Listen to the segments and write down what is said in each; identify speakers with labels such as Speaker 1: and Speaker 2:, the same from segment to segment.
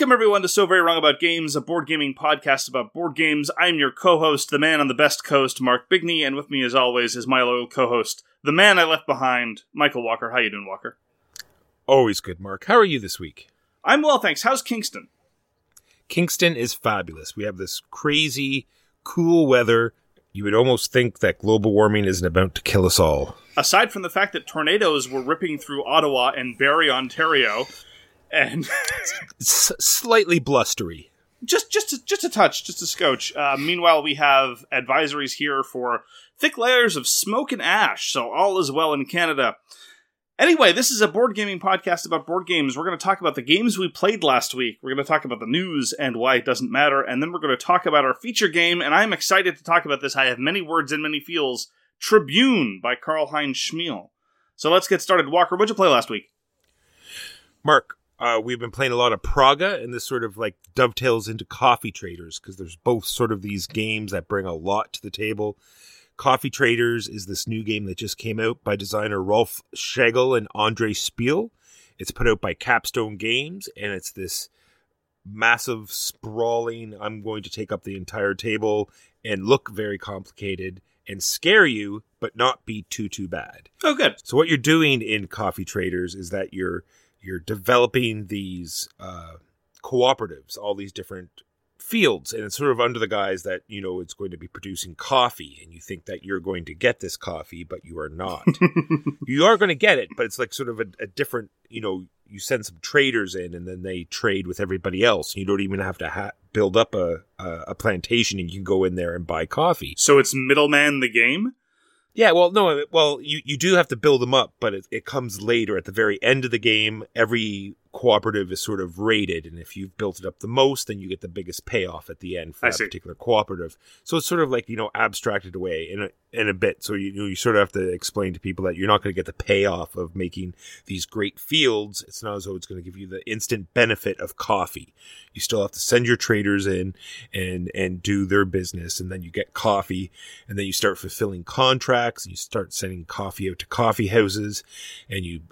Speaker 1: Welcome, everyone, to So Very Wrong About Games, a board gaming podcast about board games. I'm your co-host, the man on the best coast, Mark Bigney, and with me, as always, is my loyal co-host, the man I left behind, Michael Walker. How you doing, Walker?
Speaker 2: Always good, Mark. How are you this week?
Speaker 1: I'm well, thanks. How's Kingston?
Speaker 2: Kingston is fabulous. We have this crazy, cool weather. You would almost think that global warming isn't about to kill us all.
Speaker 1: Aside from the fact that tornadoes were ripping through Ottawa and Barrie, Ontario, and
Speaker 2: slightly blustery.
Speaker 1: Just a touch, just a scotch. Meanwhile, we have advisories here for thick layers of smoke and ash, so all is well in Canada. Anyway, this is a board gaming podcast about board games. We're going to talk about the games we played last week. We're going to talk about the news and why it doesn't matter, and then we're going to talk about our feature game, and I'm excited to talk about this. I have many words and many feels. Tribune by Karl-Heinz Schmiel. So let's get started. Walker, what'd you play last week?
Speaker 2: Mark, we've been playing a lot of Praga, and this sort of like dovetails into Coffee Traders, because there's both sort of these games that bring a lot to the table. Coffee Traders is this new game that just came out by designer Rolf Schegel and Andre Spiel. It's put out by Capstone Games, and it's this massive, sprawling, I'm going to take up the entire table and look very complicated and scare you, but not be too bad.
Speaker 1: Oh, good.
Speaker 2: So what you're doing in Coffee Traders is that you're developing these cooperatives, all these different fields, and it's sort of under the guise that, you know, it's going to be producing coffee, and you think that you're going to get this coffee, but you are not. You are going to get it, but it's like sort of a different, you know, you send some traders in, and then they trade with everybody else. You don't even have to build up a plantation, and you can go in there and buy coffee.
Speaker 1: So it's middleman the game?
Speaker 2: Yeah, well, you do have to build them up, but it comes later. At the very end of the game, every cooperative is sort of rated, and if you've built it up the most, then you get the biggest payoff at the end for that particular cooperative. So it's sort of like, you know, abstracted away in a bit. So you sort of have to explain to people that you're not going to get the payoff of making these great fields. It's not as though it's going to give you the instant benefit of coffee. You still have to send your traders in and do their business, and then you get coffee, and then you start fulfilling contracts, and you start sending coffee out to coffee houses, and you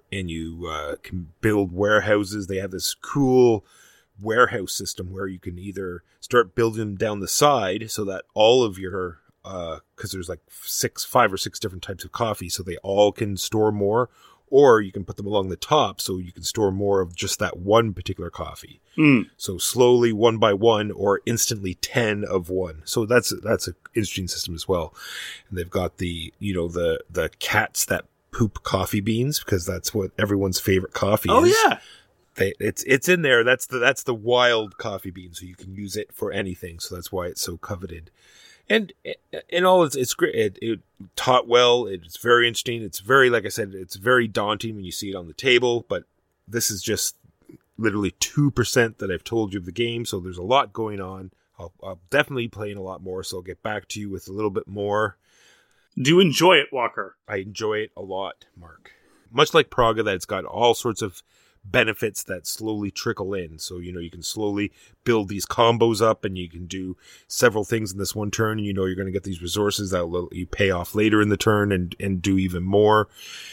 Speaker 2: can build warehouses. They have this cool warehouse system where you can either start building them down the side so that all of your because there's like 5 or 6 different types of coffee, so they all can store more, or you can put them along the top so you can store more of just that one particular coffee. So slowly, one by one, or instantly 10 of one. So that's an interesting system as well. And they've got the cats that poop coffee beans, because that's what everyone's favorite coffee is.
Speaker 1: Oh yeah.
Speaker 2: It's in there. That's the wild coffee bean, so you can use it for anything. So that's why it's so coveted. And all it's great. It taught well. It's very interesting. It's very, like I said, it's very daunting when you see it on the table. But this is just literally 2% that I've told you of the game. So there's a lot going on. I'll definitely be playing a lot more. So I'll get back to you with a little bit more.
Speaker 1: Do you enjoy it, Walker?
Speaker 2: I enjoy it a lot, Mark. Much like Praga, that it's got all sorts of benefits that slowly trickle in. So, you know, you can slowly build these combos up, and you can do several things in this one turn, and you know you're going to get these resources that will you pay off later in the turn and do even more.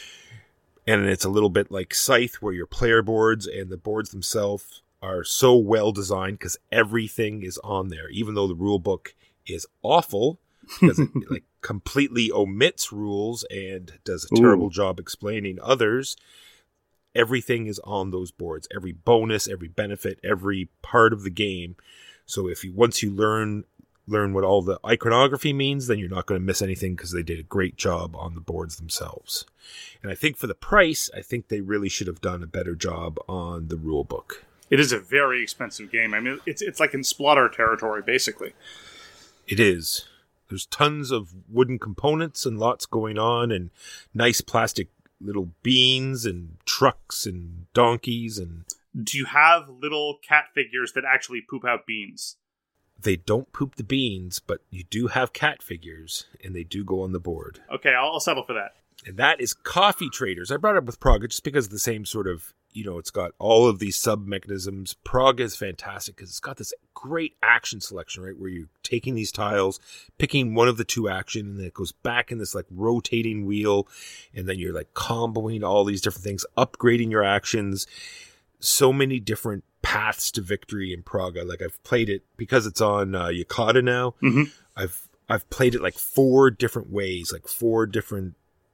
Speaker 2: And it's a little bit like Scythe, where your player boards and the boards themselves are so well designed because everything is on there, even though the rule book is awful because it like completely omits rules and does a terrible job explaining others. Everything is on those boards. Every bonus, every benefit, every part of the game. So once you learn what all the iconography means, then you're not going to miss anything, because they did a great job on the boards themselves. And I think for the price, I think they really should have done a better job on the rule book.
Speaker 1: It is a very expensive game. I mean, it's like in Splotter territory, basically.
Speaker 2: It is. There's tons of wooden components and lots going on, and nice plastic little beans and trucks and donkeys. And
Speaker 1: do you have little cat figures that actually poop out beans?
Speaker 2: They don't poop the beans, but you do have cat figures, and they do go on the board.
Speaker 1: Okay, I'll settle for that.
Speaker 2: And that is Coffee Traders. I brought it up with Praga just because of the same sort of, you know, it's got all of these sub-mechanisms. Praga is fantastic because it's got this great action selection, right, where you're taking these tiles, picking one of the 2 action, and then it goes back in this, like, rotating wheel, and then you're, like, comboing all these different things, upgrading your actions. So many different paths to victory in Praga. Like I've played it because it's on Yucata now.
Speaker 1: Mm-hmm.
Speaker 2: I've played it like 4 different ways, like 4 different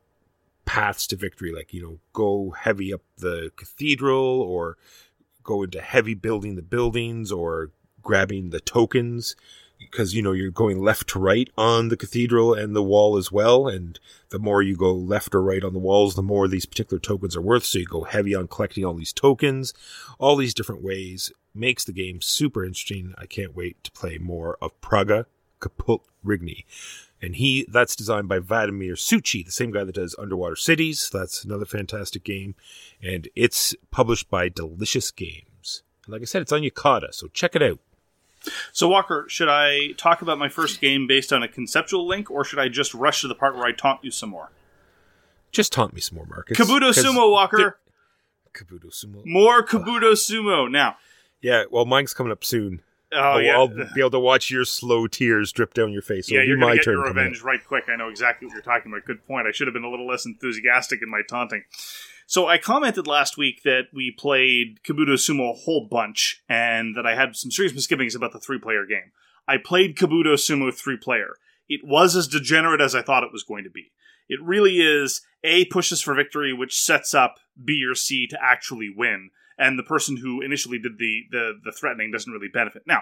Speaker 2: paths to victory. Like, you know, go heavy up the cathedral, or go into heavy building the buildings, or grabbing the tokens, because, you know, you're going left to right on the cathedral and the wall as well. And the more you go left or right on the walls, the more these particular tokens are worth. So you go heavy on collecting all these tokens. All these different ways makes the game super interesting. I can't wait to play more of Praga Kaput Rigny. And that's designed by Vladimir Suchi, the same guy that does Underwater Cities. That's another fantastic game. And it's published by Delicious Games. And like I said, it's on Yucata, so check it out.
Speaker 1: So, Walker, should I talk about my first game based on a conceptual link, or should I just rush to the part where I taunt you some more?
Speaker 2: Just taunt me some more, Marcus.
Speaker 1: Kabuto Sumo, Walker!
Speaker 2: Kabuto Sumo.
Speaker 1: More Kabuto Sumo. Now.
Speaker 2: Yeah, well, mine's coming up soon.
Speaker 1: Oh, yeah.
Speaker 2: I'll be able to watch your slow tears drip down your face. So
Speaker 1: yeah, you're going to get your revenge right quick. I know exactly what you're talking about. Good point. I should have been a little less enthusiastic in my taunting. So I commented last week that we played Kabuto Sumo a whole bunch, and that I had some serious misgivings about the 3-player game. I played Kabuto Sumo 3-player. It was as degenerate as I thought it was going to be. It really is A, pushes for victory, which sets up B or C to actually win. And the person who initially did the threatening doesn't really benefit. Now,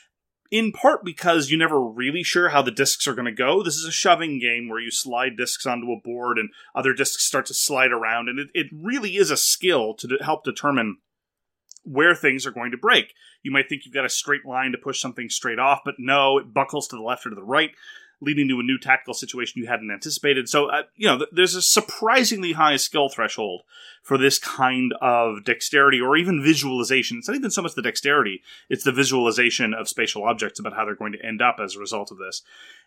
Speaker 1: in part because you're never really sure how the discs are going to go. This is a shoving game where you slide discs onto a board and other discs start to slide around. And it really is a skill to help determine where things are going to break. You might think you've got a straight line to push something straight off, but no, it buckles to the left or to the right, leading to a new tactical situation you hadn't anticipated. So, there's a surprisingly high skill threshold for this kind of dexterity or even visualization. It's not even so much the dexterity, it's the visualization of spatial objects about how they're going to end up as a result of this.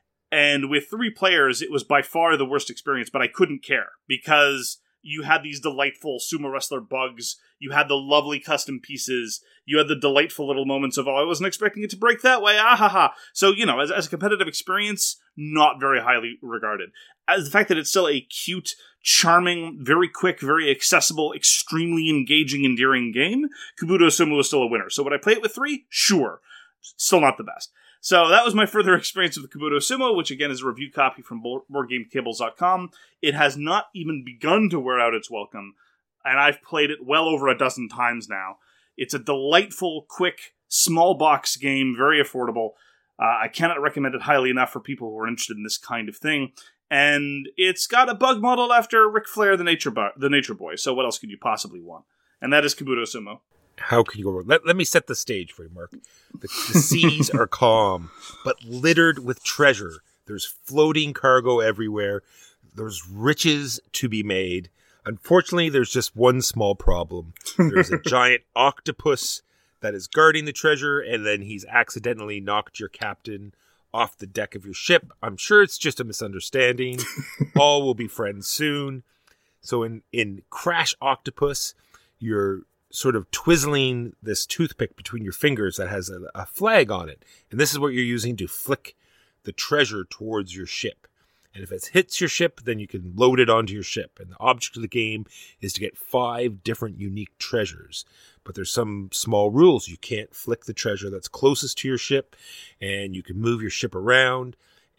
Speaker 1: And with 3 players, it was by far the worst experience, but I couldn't care because you had these delightful sumo wrestler bugs, you had the lovely custom pieces, you had the delightful little moments of, I wasn't expecting it to break that way, ah ha ha. So, as a competitive experience, not very highly regarded. As the fact that it's still a cute, charming, very quick, very accessible, extremely engaging, endearing game, Kabuto Sumo is still a winner. So would I play it with 3? Sure. Still not the best. So that was my further experience with Kabuto Sumo, which again is a review copy from BoardGameTables.com. It has not even begun to wear out its welcome, and I've played it well over a dozen times now. It's a delightful, quick, small box game, very affordable. I cannot recommend it highly enough for people who are interested in this kind of thing. And it's got a bug modeled after Ric Flair, the Nature Boy. So what else could you possibly want? And that is Kabuto Sumo.
Speaker 2: How can you go wrong? Let me set the stage for you, Mark. The seas are calm, but littered with treasure. There's floating cargo everywhere. There's riches to be made. Unfortunately, there's just one small problem. There's a giant octopus that is guarding the treasure, and then he's accidentally knocked your captain off the deck of your ship. I'm sure it's just a misunderstanding. All will be friends soon. So in Crash Octopus, you're sort of twizzling this toothpick between your fingers that has a flag on it. And this is what you're using to flick the treasure towards your ship. And if it hits your ship, then you can load it onto your ship. And the object of the game is to get 5 different unique treasures. But there's some small rules. You can't flick the treasure that's closest to your ship, and you can move your ship around.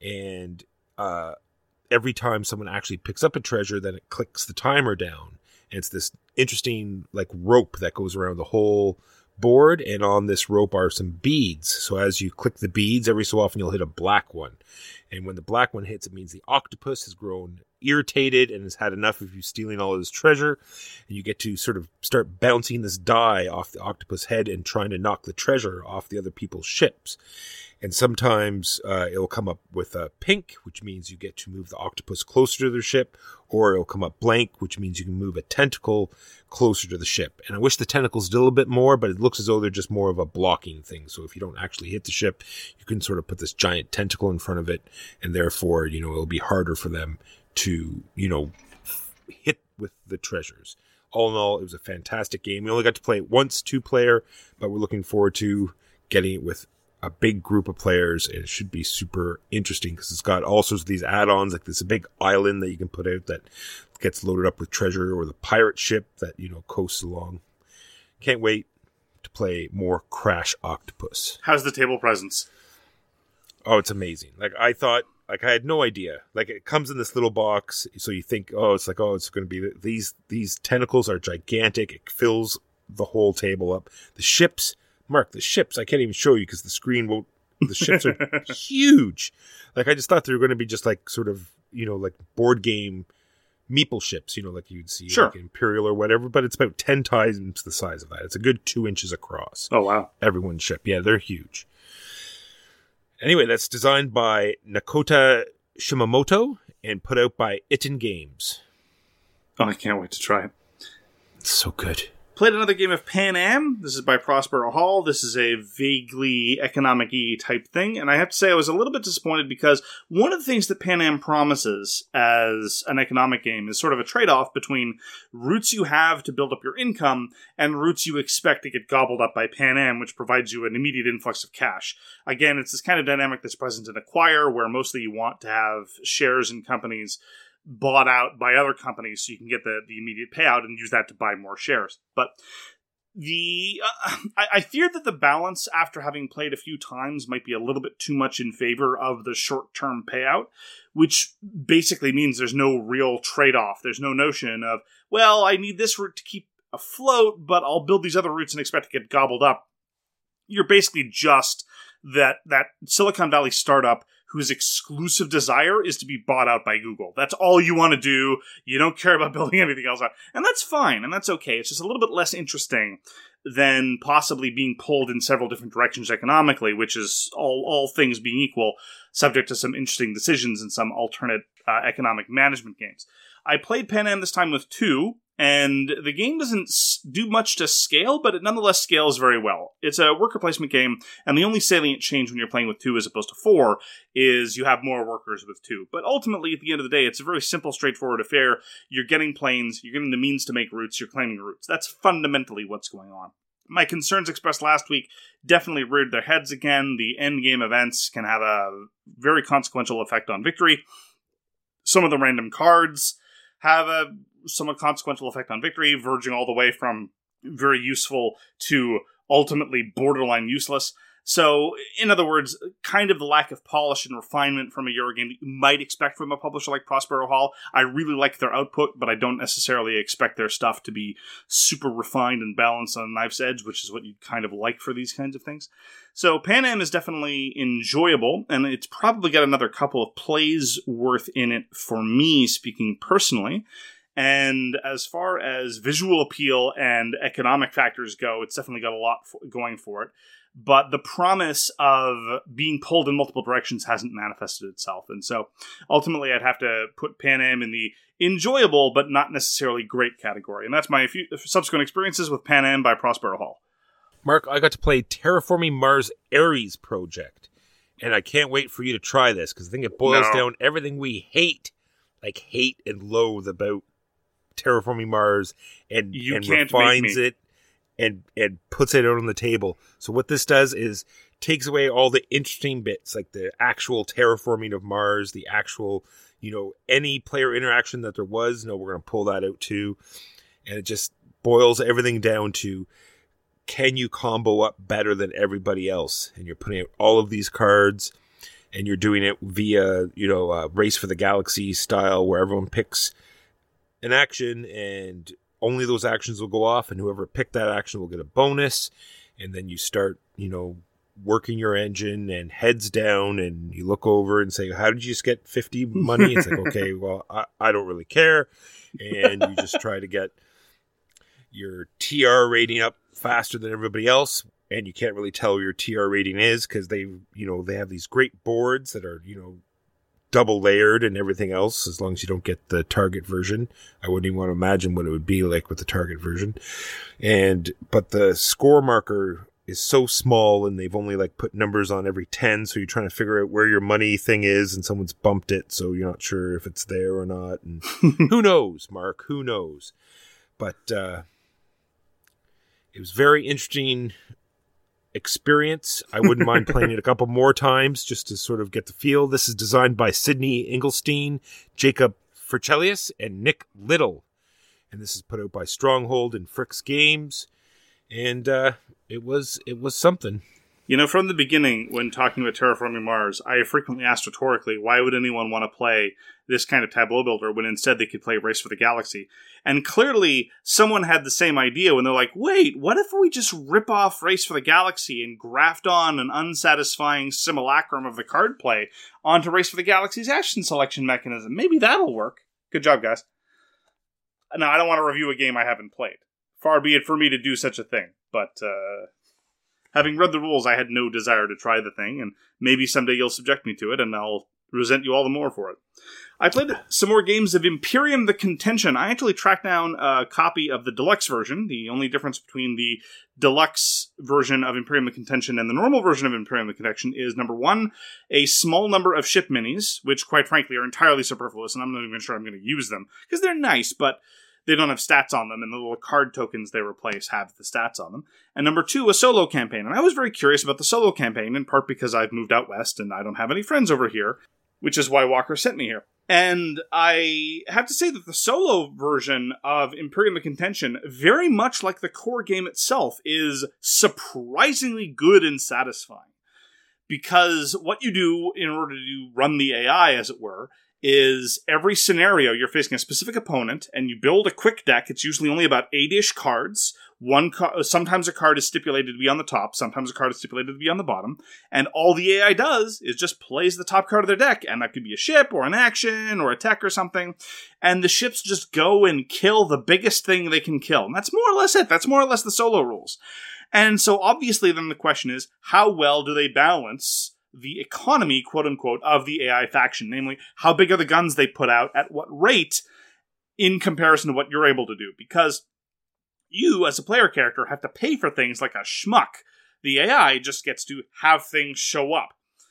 Speaker 2: And every time someone actually picks up a treasure, then it clicks the timer down. And it's this interesting rope that goes around the whole board, and on this rope are some beads. So as you click the beads, every so often you'll hit a black one. And when the black one hits, it means the octopus has grown irritated and has had enough of you stealing all of his treasure. And you get to sort of start bouncing this die off the octopus head and trying to knock the treasure off the other people's ships. And sometimes it'll come up with a pink, which means you get to move the octopus closer to their ship, or it'll come up blank, which means you can move a tentacle closer to the ship. And I wish the tentacles did a little bit more, but it looks as though they're just more of a blocking thing. So if you don't actually hit the ship, you can sort of put this giant tentacle in front of it, and therefore, it'll be harder for them to, hit with the treasures. All in all, it was a fantastic game. We only got to play it once, 2-player, but we're looking forward to getting it with a big group of players, and it should be super interesting because it's got all sorts of these add-ons, like this big island that you can put out that gets loaded up with treasure, or the pirate ship that, coasts along. Can't wait. to play more Crash Octopus.
Speaker 1: How's the table presence?
Speaker 2: Oh, it's amazing. I had no idea. It comes in this little box, so you think, it's going to be these tentacles are gigantic. It fills the whole table up. The ships, Mark, I can't even show you because the screen won't. The ships are huge. I just thought they were going to be just sort of, board game meeple ships, like you'd see
Speaker 1: sure.
Speaker 2: Imperial or whatever, but it's about 10 times the size of that. It's a good 2 inches across.
Speaker 1: Oh, wow.
Speaker 2: Everyone's ship. Yeah, they're huge. Anyway, that's designed by Nakota Shimamoto and put out by Itten Games.
Speaker 1: Oh, I can't wait to try it.
Speaker 2: It's so good.
Speaker 1: Played another game of Pan Am. This is by Prospero Hall. This is a vaguely economic-y type thing, and I have to say I was a little bit disappointed because one of the things that Pan Am promises as an economic game is sort of a trade-off between routes you have to build up your income and routes you expect to get gobbled up by Pan Am, which provides you an immediate influx of cash. Again, it's this kind of dynamic that's present in Acquire, where mostly you want to have shares in companies bought out by other companies so you can get the immediate payout and use that to buy more shares. But I fear that the balance, after having played a few times, might be a little bit too much in favor of the short-term payout, which basically means there's no real trade-off. There's no notion of, well, I need this route to keep afloat, but I'll build these other routes and expect to get gobbled up. You're basically just that Silicon Valley startup whose exclusive desire is to be bought out by Google. That's all you want to do. You don't care about building anything else out. And that's fine, and that's okay. It's just a little bit less interesting than possibly being pulled in several different directions economically, which is, all things being equal, subject to some interesting decisions in some alternate economic management games. I played Pan Am this time with 2, and the game doesn't do much to scale, but it nonetheless scales very well. It's a worker placement game, and the only salient change when you're playing with 2 as opposed to 4 is you have more workers with 2. But ultimately, at the end of the day, it's a very simple, straightforward affair. You're getting planes, you're getting the means to make routes, you're claiming routes. That's fundamentally what's going on. My concerns expressed last week definitely reared their heads again. The endgame events can have a very consequential effect on victory. Some of the random cards have a somewhat consequential effect on victory, verging all the way from very useful to ultimately borderline useless. So, in other words, kind of the lack of polish and refinement from a Eurogame that you might expect from a publisher like Prospero Hall. I really like their output, but I don't necessarily expect their stuff to be super refined and balanced on a knife's edge, which is what you'd kind of like for these kinds of things. So, Pan Am is definitely enjoyable, and it's probably got another couple of plays worth in it for me, speaking personally. And as far as visual appeal and economic factors go, it's definitely got a lot going for it. But the promise of being pulled in multiple directions hasn't manifested itself. And so ultimately I'd have to put Pan Am in the enjoyable but not necessarily great category. And that's my subsequent experiences with Pan Am by Prospero Hall.
Speaker 2: Mark, I got to play Terraforming Mars Ares Project. And I can't wait for you to try this because I think it boils down everything we hate and loathe about Terraforming Mars and refines it and puts it out on the table. So what this does is takes away all the interesting bits, like the actual terraforming of Mars, the actual, any player interaction that there was. No, we're going to pull that out too. And it just boils everything down to, can you combo up better than everybody else? And you're putting out all of these cards and you're doing it via, Race for the Galaxy style where everyone picks an action and only those actions will go off, and whoever picked that action will get a bonus. And then you start, working your engine and heads down, and you look over and say, how did you just get 50 money? It's like, okay, well, I don't really care. And you just try to get your TR rating up faster than everybody else. And you can't really tell what your TR rating is because they have these great boards that are, double layered and everything else, as long as you don't get the target version. I wouldn't even want to imagine what it would be like with the target version. But the score marker is so small, and they've only put numbers on every 10, so you're trying to figure out where your money thing is, and someone's bumped it, so you're not sure if it's there or not. And who knows, Mark? Who knows? But it was very interesting experience. I wouldn't mind playing it a couple more times just to sort of get the feel. This is designed by Sidney Engelstein, Jacob Ferchelius, and Nick Little. And this is put out by Stronghold and Fricks Games. And It was something.
Speaker 1: You know, from the beginning, when talking about Terraforming Mars, I have frequently asked rhetorically, why would anyone want to play this kind of Tableau builder when instead they could play Race for the Galaxy? And clearly, someone had the same idea when they're like, wait, what if we just rip off Race for the Galaxy and graft on an unsatisfying simulacrum of the card play onto Race for the Galaxy's action selection mechanism? Maybe that'll work. Good job, guys. Now, I don't want to review a game I haven't played. Far be it for me to do such a thing, but having read the rules, I had no desire to try the thing, and maybe someday you'll subject me to it, and I'll resent you all the more for it. I played some more games of Imperium the Contention. I actually tracked down a copy of the deluxe version. The only difference between the deluxe version of Imperium the Contention and the normal version of Imperium the Contention is, number one, a small number of ship minis, which, quite frankly, are entirely superfluous, and I'm not even sure I'm going to use them, because they're nice, but they don't have stats on them, and the little card tokens they replace have the stats on them. And number two, a solo campaign. And I was very curious about the solo campaign, in part because I've moved out west and I don't have any friends over here, which is why Walker sent me here. And I have to say that the solo version of Imperium the Contention, very much like the core game itself, is surprisingly good and satisfying. Because what you do in order to run the AI, as it were, is every scenario you're facing a specific opponent, and you build a quick deck. It's usually only about 8-ish cards. Sometimes a card is stipulated to be on the top, sometimes a card is stipulated to be on the bottom, and all the AI does is just plays the top card of their deck, and that could be a ship, or an action, or a tech, or something, and the ships just go and kill the biggest thing they can kill. And that's more or less it. That's more or less the solo rules. And so obviously then the question is, how well do they balance the economy, quote-unquote, of the AI faction? Namely, how big are the guns they put out, at what rate, in comparison to what you're able to do? Because you, as a player character, have to pay for things like a schmuck. The AI just gets to have things show up.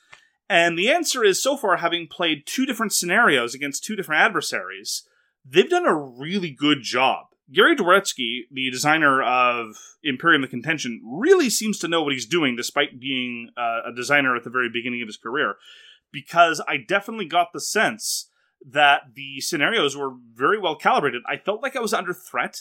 Speaker 1: And the answer is, so far, having played 2 different scenarios against 2 different adversaries, they've done a really good job. Gary Dworetzky, the designer of Imperium the Contention, really seems to know what he's doing, despite being a designer at the very beginning of his career, because I definitely got the sense that the scenarios were very well calibrated. I felt like I was under threat,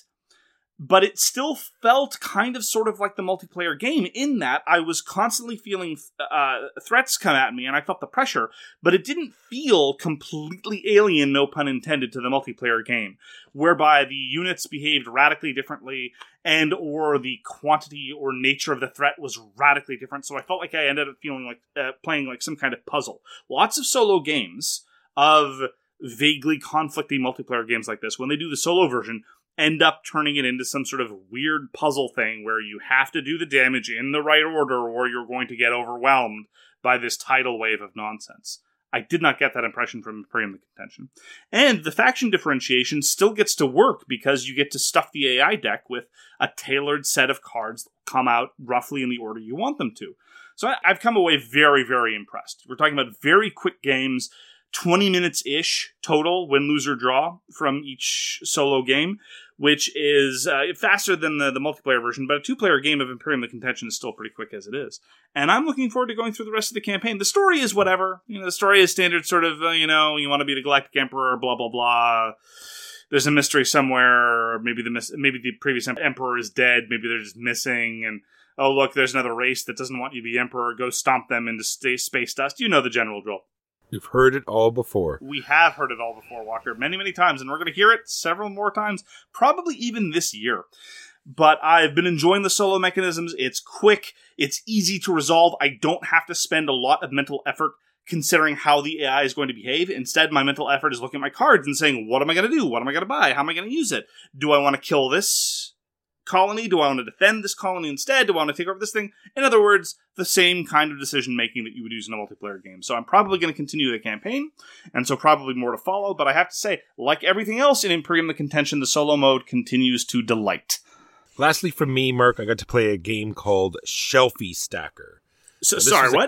Speaker 1: but it still felt kind of sort of like the multiplayer game, in that I was constantly feeling threats come at me, and I felt the pressure, but it didn't feel completely alien, no pun intended, to the multiplayer game, whereby the units behaved radically differently, and or the quantity or nature of the threat was radically different, so I felt like I ended up feeling like playing like some kind of puzzle. Lots of solo games of vaguely conflicting multiplayer games like this, when they do the solo version, end up turning it into some sort of weird puzzle thing where you have to do the damage in the right order or you're going to get overwhelmed by this tidal wave of nonsense. I did not get that impression from Imperium the Contention. And the faction differentiation still gets to work because you get to stuff the AI deck with a tailored set of cards that come out roughly in the order you want them to. So I've come away very, very impressed. We're talking about very quick games, 20 minutes-ish total, win, lose, or draw, from each solo game, which is faster than the multiplayer version, but a 2-player game of Imperium the Contention is still pretty quick as it is. And I'm looking forward to going through the rest of the campaign. The story is whatever. The story is standard sort of, you want to be the Galactic Emperor, blah, blah, blah. There's a mystery somewhere, maybe the previous Emperor is dead, maybe they're just missing, and oh, look, there's another race that doesn't want you to be Emperor, go stomp them into space dust. You know the general drill.
Speaker 2: You've heard it all before.
Speaker 1: We have heard it all before, Walker, many, many times, and we're going to hear it several more times, probably even this year. But I've been enjoying the solo mechanisms. It's quick. It's easy to resolve. I don't have to spend a lot of mental effort considering how the AI is going to behave. Instead, my mental effort is looking at my cards and saying, what am I going to do? What am I going to buy? How am I going to use it? Do I want to kill this colony? Do I want to defend this colony instead? Do I want to take over this thing? In other words, the same kind of decision making that you would use in a multiplayer game. So I'm probably going to continue the campaign, and so probably more to follow, but I have to say, like everything else in Imperium the Contention, the solo mode continues to delight.
Speaker 2: Lastly, for me, Mark, I got to play a game called Shelfie Stacker.
Speaker 1: Sorry, what?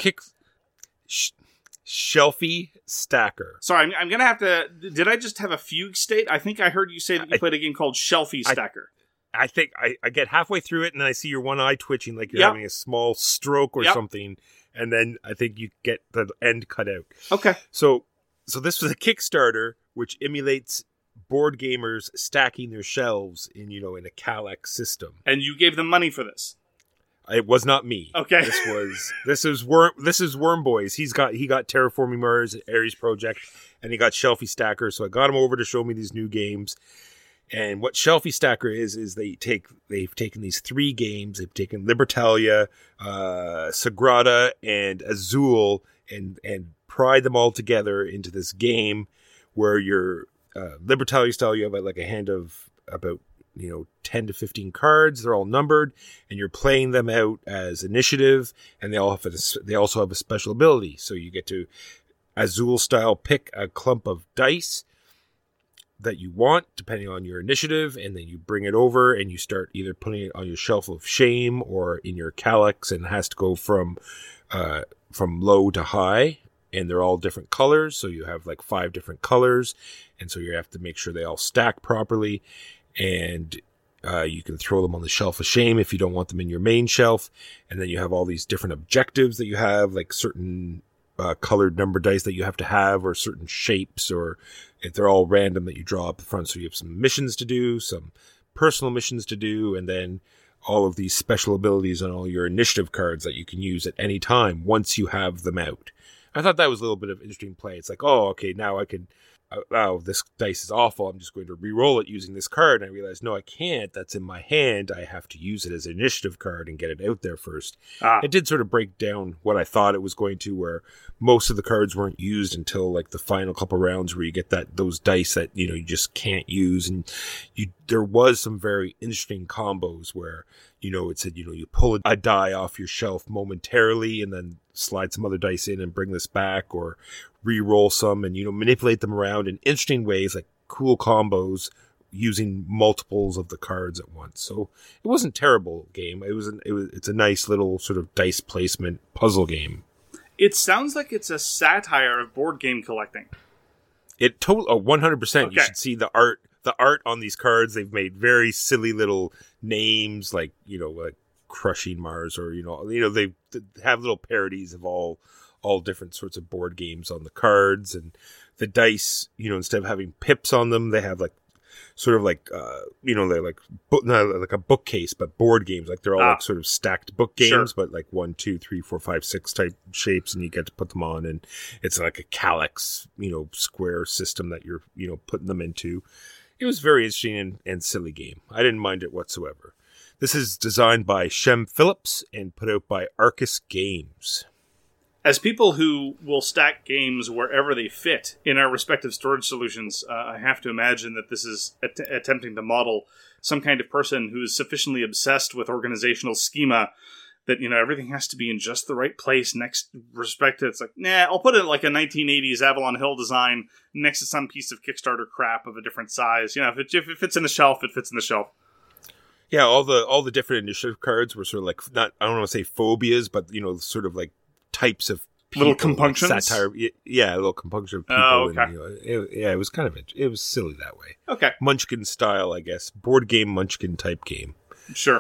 Speaker 2: Shelfie Stacker.
Speaker 1: Sorry, I'm going to have to... Did I just have a fugue state? I think I heard you say that you played a game called Shelfie Stacker.
Speaker 2: I think I get halfway through it, and then I see your one eye twitching like you're having a small stroke or something, and then I think you get the end cut out.
Speaker 1: Okay.
Speaker 2: So this was a Kickstarter which emulates board gamers stacking their shelves in a Kallax system.
Speaker 1: And you gave them money for this?
Speaker 2: It was not me.
Speaker 1: Okay.
Speaker 2: This is Worm Boys. He got Terraforming Mars, Ares Project, and he got Shelfie Stacker. So I got him over to show me these new games. And what Shelfie Stacker is they've taken these 3 games. They've taken Libertalia, Sagrada, and Azul, and pried them all together into this game where your Libertalia style, you have like a hand of about 10 to 15 cards. They're all numbered, and you're playing them out as initiative, and they also have a special ability. So you get to Azul style pick a clump of dice that you want depending on your initiative, and then you bring it over and you start either putting it on your shelf of shame or in your calyx, and it has to go from low to high, and they're all different colors. So you have like 5 different colors, and so you have to make sure they all stack properly, and you can throw them on the shelf of shame if you don't want them in your main shelf. And then you have all these different objectives that you have, like certain colored number dice that you have to have, or certain shapes, or if they're all random that you draw up the front. So you have some missions to do, some personal missions to do, and then all of these special abilities on all your initiative cards that you can use at any time once you have them out. I thought that was a little bit of interesting play. It's like, oh, okay, now I can, this dice is awful, I'm just going to re-roll it using this card. And I realized, no, I can't. That's in my hand. I have to use it as an initiative card and get it out there first. It did sort of break down what I thought it was going to, where most of the cards weren't used until like the final couple rounds, where you get those dice that, you just can't use. And there was some very interesting combos where, it said, you pull a die off your shelf momentarily and then slide some other dice in and bring this back, or re-roll some and, manipulate them around in interesting ways, like cool combos using multiples of the cards at once. So it wasn't a terrible game. It's a nice little sort of dice placement puzzle game.
Speaker 1: It sounds like it's a satire of board game collecting.
Speaker 2: 100%.
Speaker 1: Okay.
Speaker 2: You should see the art. The art on these cards, they've made very silly little names, like like Crushing Mars, or they have little parodies of all different sorts of board games on the cards. And the dice, instead of having pips on them, they have like sort of like they're like not like a bookcase, but board games. Like they're all like sort of stacked book games,
Speaker 1: sure.
Speaker 2: But like 1, 2, 3, 4, 5, 6 type shapes, and you get to put them on, and it's like a calyx, square system that you're putting them into. It was very interesting and silly game. I didn't mind it whatsoever. This is designed by Shem Phillips and put out by Arcus Games.
Speaker 1: As people who will stack games wherever they fit in our respective storage solutions, I have to imagine that this is attempting to model some kind of person who is sufficiently obsessed with organizational schema that, everything has to be in just the right place next respect to, it's like, I'll put it like a 1980s Avalon Hill design next to some piece of Kickstarter crap of a different size. If it fits in the shelf, it fits in the shelf. Yeah,
Speaker 2: all the different initiative cards were sort of like, not, I don't want to say phobias, but, sort of like types of people.
Speaker 1: Little compunctions?
Speaker 2: Like satire. Yeah, a little compunction of people.
Speaker 1: Oh, okay.
Speaker 2: And, it was kind of, it was silly that way.
Speaker 1: Okay.
Speaker 2: Munchkin style, I guess. Board game Munchkin type game.
Speaker 1: Sure.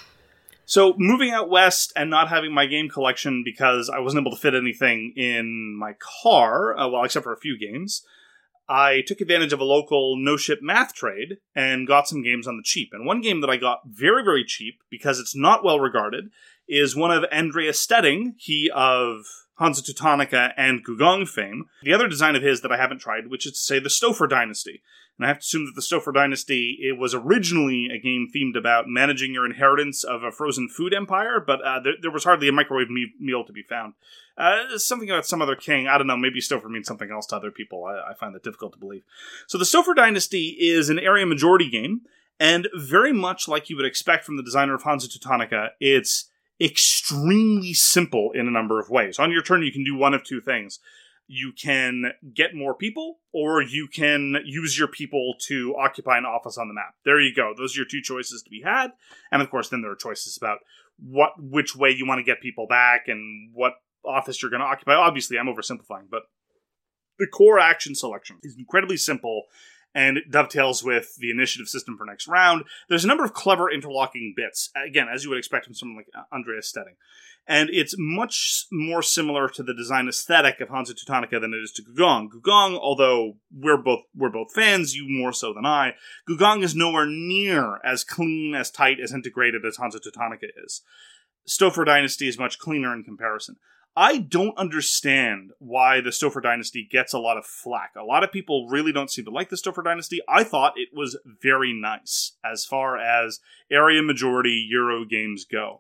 Speaker 1: So, moving out west and not having my game collection because I wasn't able to fit anything in my car, except for a few games, I took advantage of a local no-ship math trade and got some games on the cheap. And one game that I got very, very cheap, because it's not well regarded, is one of Andreas Stetting, he of Hansa Teutonica and Gugong fame. The other design of his that I haven't tried, which is to say the Stouffer Dynasty. And I have to assume that the Stouffer Dynasty, it was originally a game themed about managing your inheritance of a frozen food empire, but there was hardly a microwave meal to be found. Something about some other king. I don't know, maybe Stouffer means something else to other people. I find that difficult to believe. So the Stouffer Dynasty is an area majority game, and very much like you would expect from the designer of Hansa Teutonica, it's extremely simple in a number of ways. On your turn, you can do one of two things. You can get more people, or you can use your people to occupy an office on the map. There you go. Those are your two choices to be had. And of course, then there are choices about which way you want to get people back and what office you're going to occupy. Obviously, I'm oversimplifying, but the core action selection is incredibly simple, and it dovetails with the initiative system for next round. There's a number of clever interlocking bits, again, as you would expect from someone like Andreas Stetting. And it's much more similar to the design aesthetic of Hansa Teutonica than it is to Gugong. Gugong, although we're both fans, you more so than I, Gugong is nowhere near as clean, as tight, as integrated as Hansa Teutonica is. Stouffer Dynasty is much cleaner in comparison. I don't understand why the Stouffer Dynasty gets a lot of flack. A lot of people really don't seem to like the Stouffer Dynasty. I thought it was very nice as far as area majority Euro games go.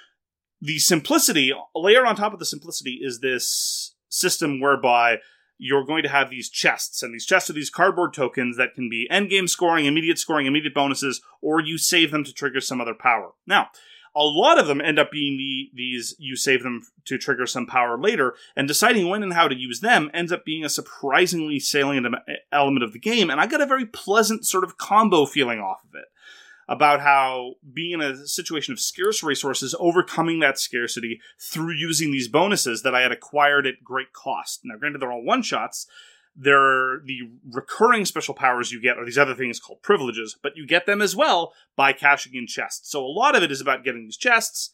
Speaker 1: The simplicity, layered on top of the simplicity, is this system whereby you're going to have these chests, and these chests are these cardboard tokens that can be endgame scoring, immediate bonuses, or you save them to trigger some other power. Now, a lot of them end up being these you save them to trigger some power later, and deciding when and how to use them ends up being a surprisingly salient element of the game, and I got a very pleasant sort of combo feeling off of it, about how being in a situation of scarce resources, overcoming that scarcity through using these bonuses that I had acquired at great cost. Now, granted, they're all one-shots. They're the recurring special powers you get are these other things called privileges, but you get them as well by cashing in chests. So a lot of it is about getting these chests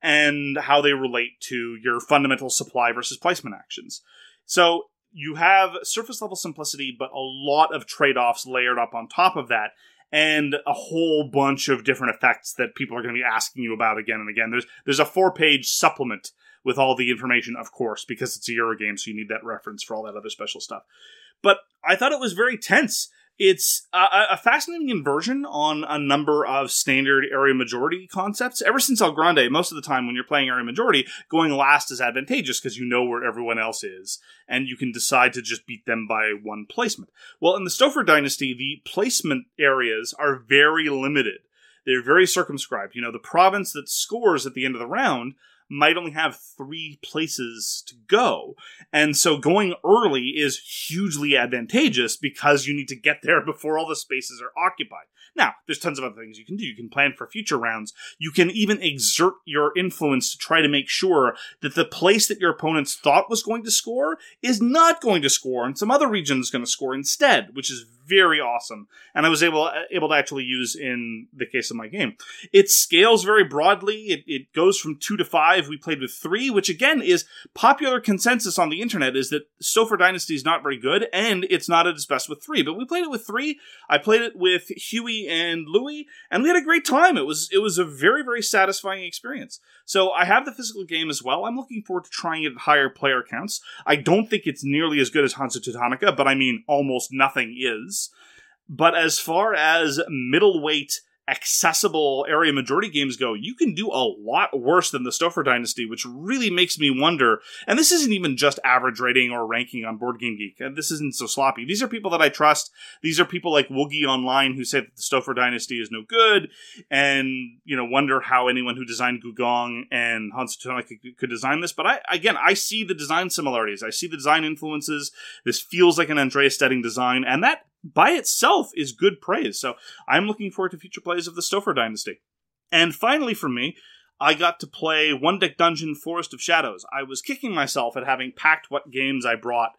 Speaker 1: and how they relate to your fundamental supply versus placement actions. So you have surface level simplicity, but a lot of trade-offs layered up on top of that, and a whole bunch of different effects that people are going to be asking you about again and again. There's a 4-page supplement with all the information, of course, because it's a Euro game, so you need that reference for all that other special stuff. But I thought it was very tense. It's a fascinating inversion on a number of standard area majority concepts. Ever since El Grande, most of the time when you're playing area majority, going last is advantageous because you know where everyone else is, and you can decide to just beat them by one placement. Well, in the Stouffer Dynasty, the placement areas are very limited. They're very circumscribed. You know, the province that scores at the end of the round might only have 3 places to go. And so going early is hugely advantageous because you need to get there before all the spaces are occupied. Now, there's tons of other things you can do. You can plan for future rounds. You can even exert your influence to try to make sure that the place that your opponents thought was going to score is not going to score, and some other region is going to score instead, which is very awesome. And I was able to actually use in the case of my game. It scales very broadly. It goes from 2 to 5. We played with 3, which again is popular consensus on the internet is that Stouffer Dynasty is not very good, and it's not at its best with 3. But we played it with 3. I played it with Huey and Louis, and we had a great time. It was a very, very satisfying experience. So I have the physical game as well. I'm looking forward to trying it at higher player counts. I don't think it's nearly as good as Hansa Teutonica, but I mean, almost nothing is. But as far as middleweight accessible area majority games go, you can do a lot worse than the Stouffer Dynasty, which really makes me wonder. And this isn't even just average rating or ranking on Board Game Geek. This isn't so sloppy. These are people that I trust. These are people like Woogie Online who say that the Stouffer Dynasty is no good, and wonder how anyone who designed Gugong and Hansa Teutonica could design this. But I see the design similarities. I see the design influences. This feels like an Andreas Stedding design, and that by itself is good praise. So I'm looking forward to future plays of the Stouffer Dynasty. And finally for me, I got to play One Deck Dungeon Forest of Shadows. I was kicking myself at having packed what games I brought,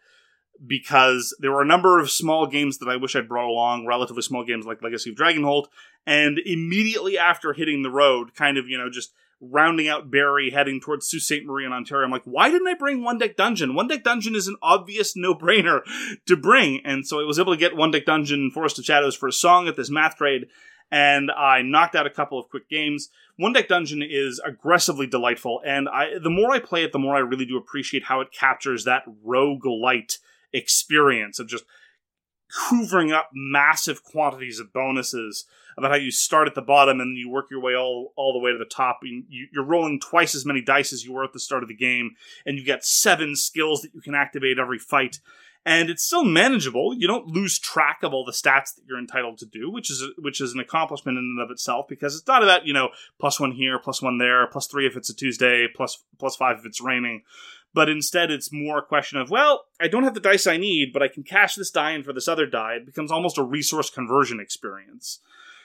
Speaker 1: because there were a number of small games that I wish I'd brought along, relatively small games like Legacy of Dragonholt, and immediately after hitting the road, kind of, just rounding out Barrie, heading towards Sault Ste. Marie in Ontario, I'm like, why didn't I bring One Deck Dungeon? One Deck Dungeon is an obvious no-brainer to bring, and so I was able to get One Deck Dungeon Forest of Shadows for a song at this math trade, and I knocked out a couple of quick games. One Deck Dungeon is aggressively delightful, and the more I play it, the more I really do appreciate how it captures that roguelite experience of just hoovering up massive quantities of bonuses, about how you start at the bottom and then you work your way all the way to the top. You're rolling twice as many dice as you were at the start of the game, and you get 7 skills that you can activate every fight. And it's still manageable. You don't lose track of all the stats that you're entitled to do, which is an accomplishment in and of itself, because it's not about, +1 here, +1 there, +3 if it's a Tuesday, +5 if it's raining. But instead, it's more a question of, well, I don't have the dice I need, but I can cash this die in for this other die. It becomes almost a resource conversion experience.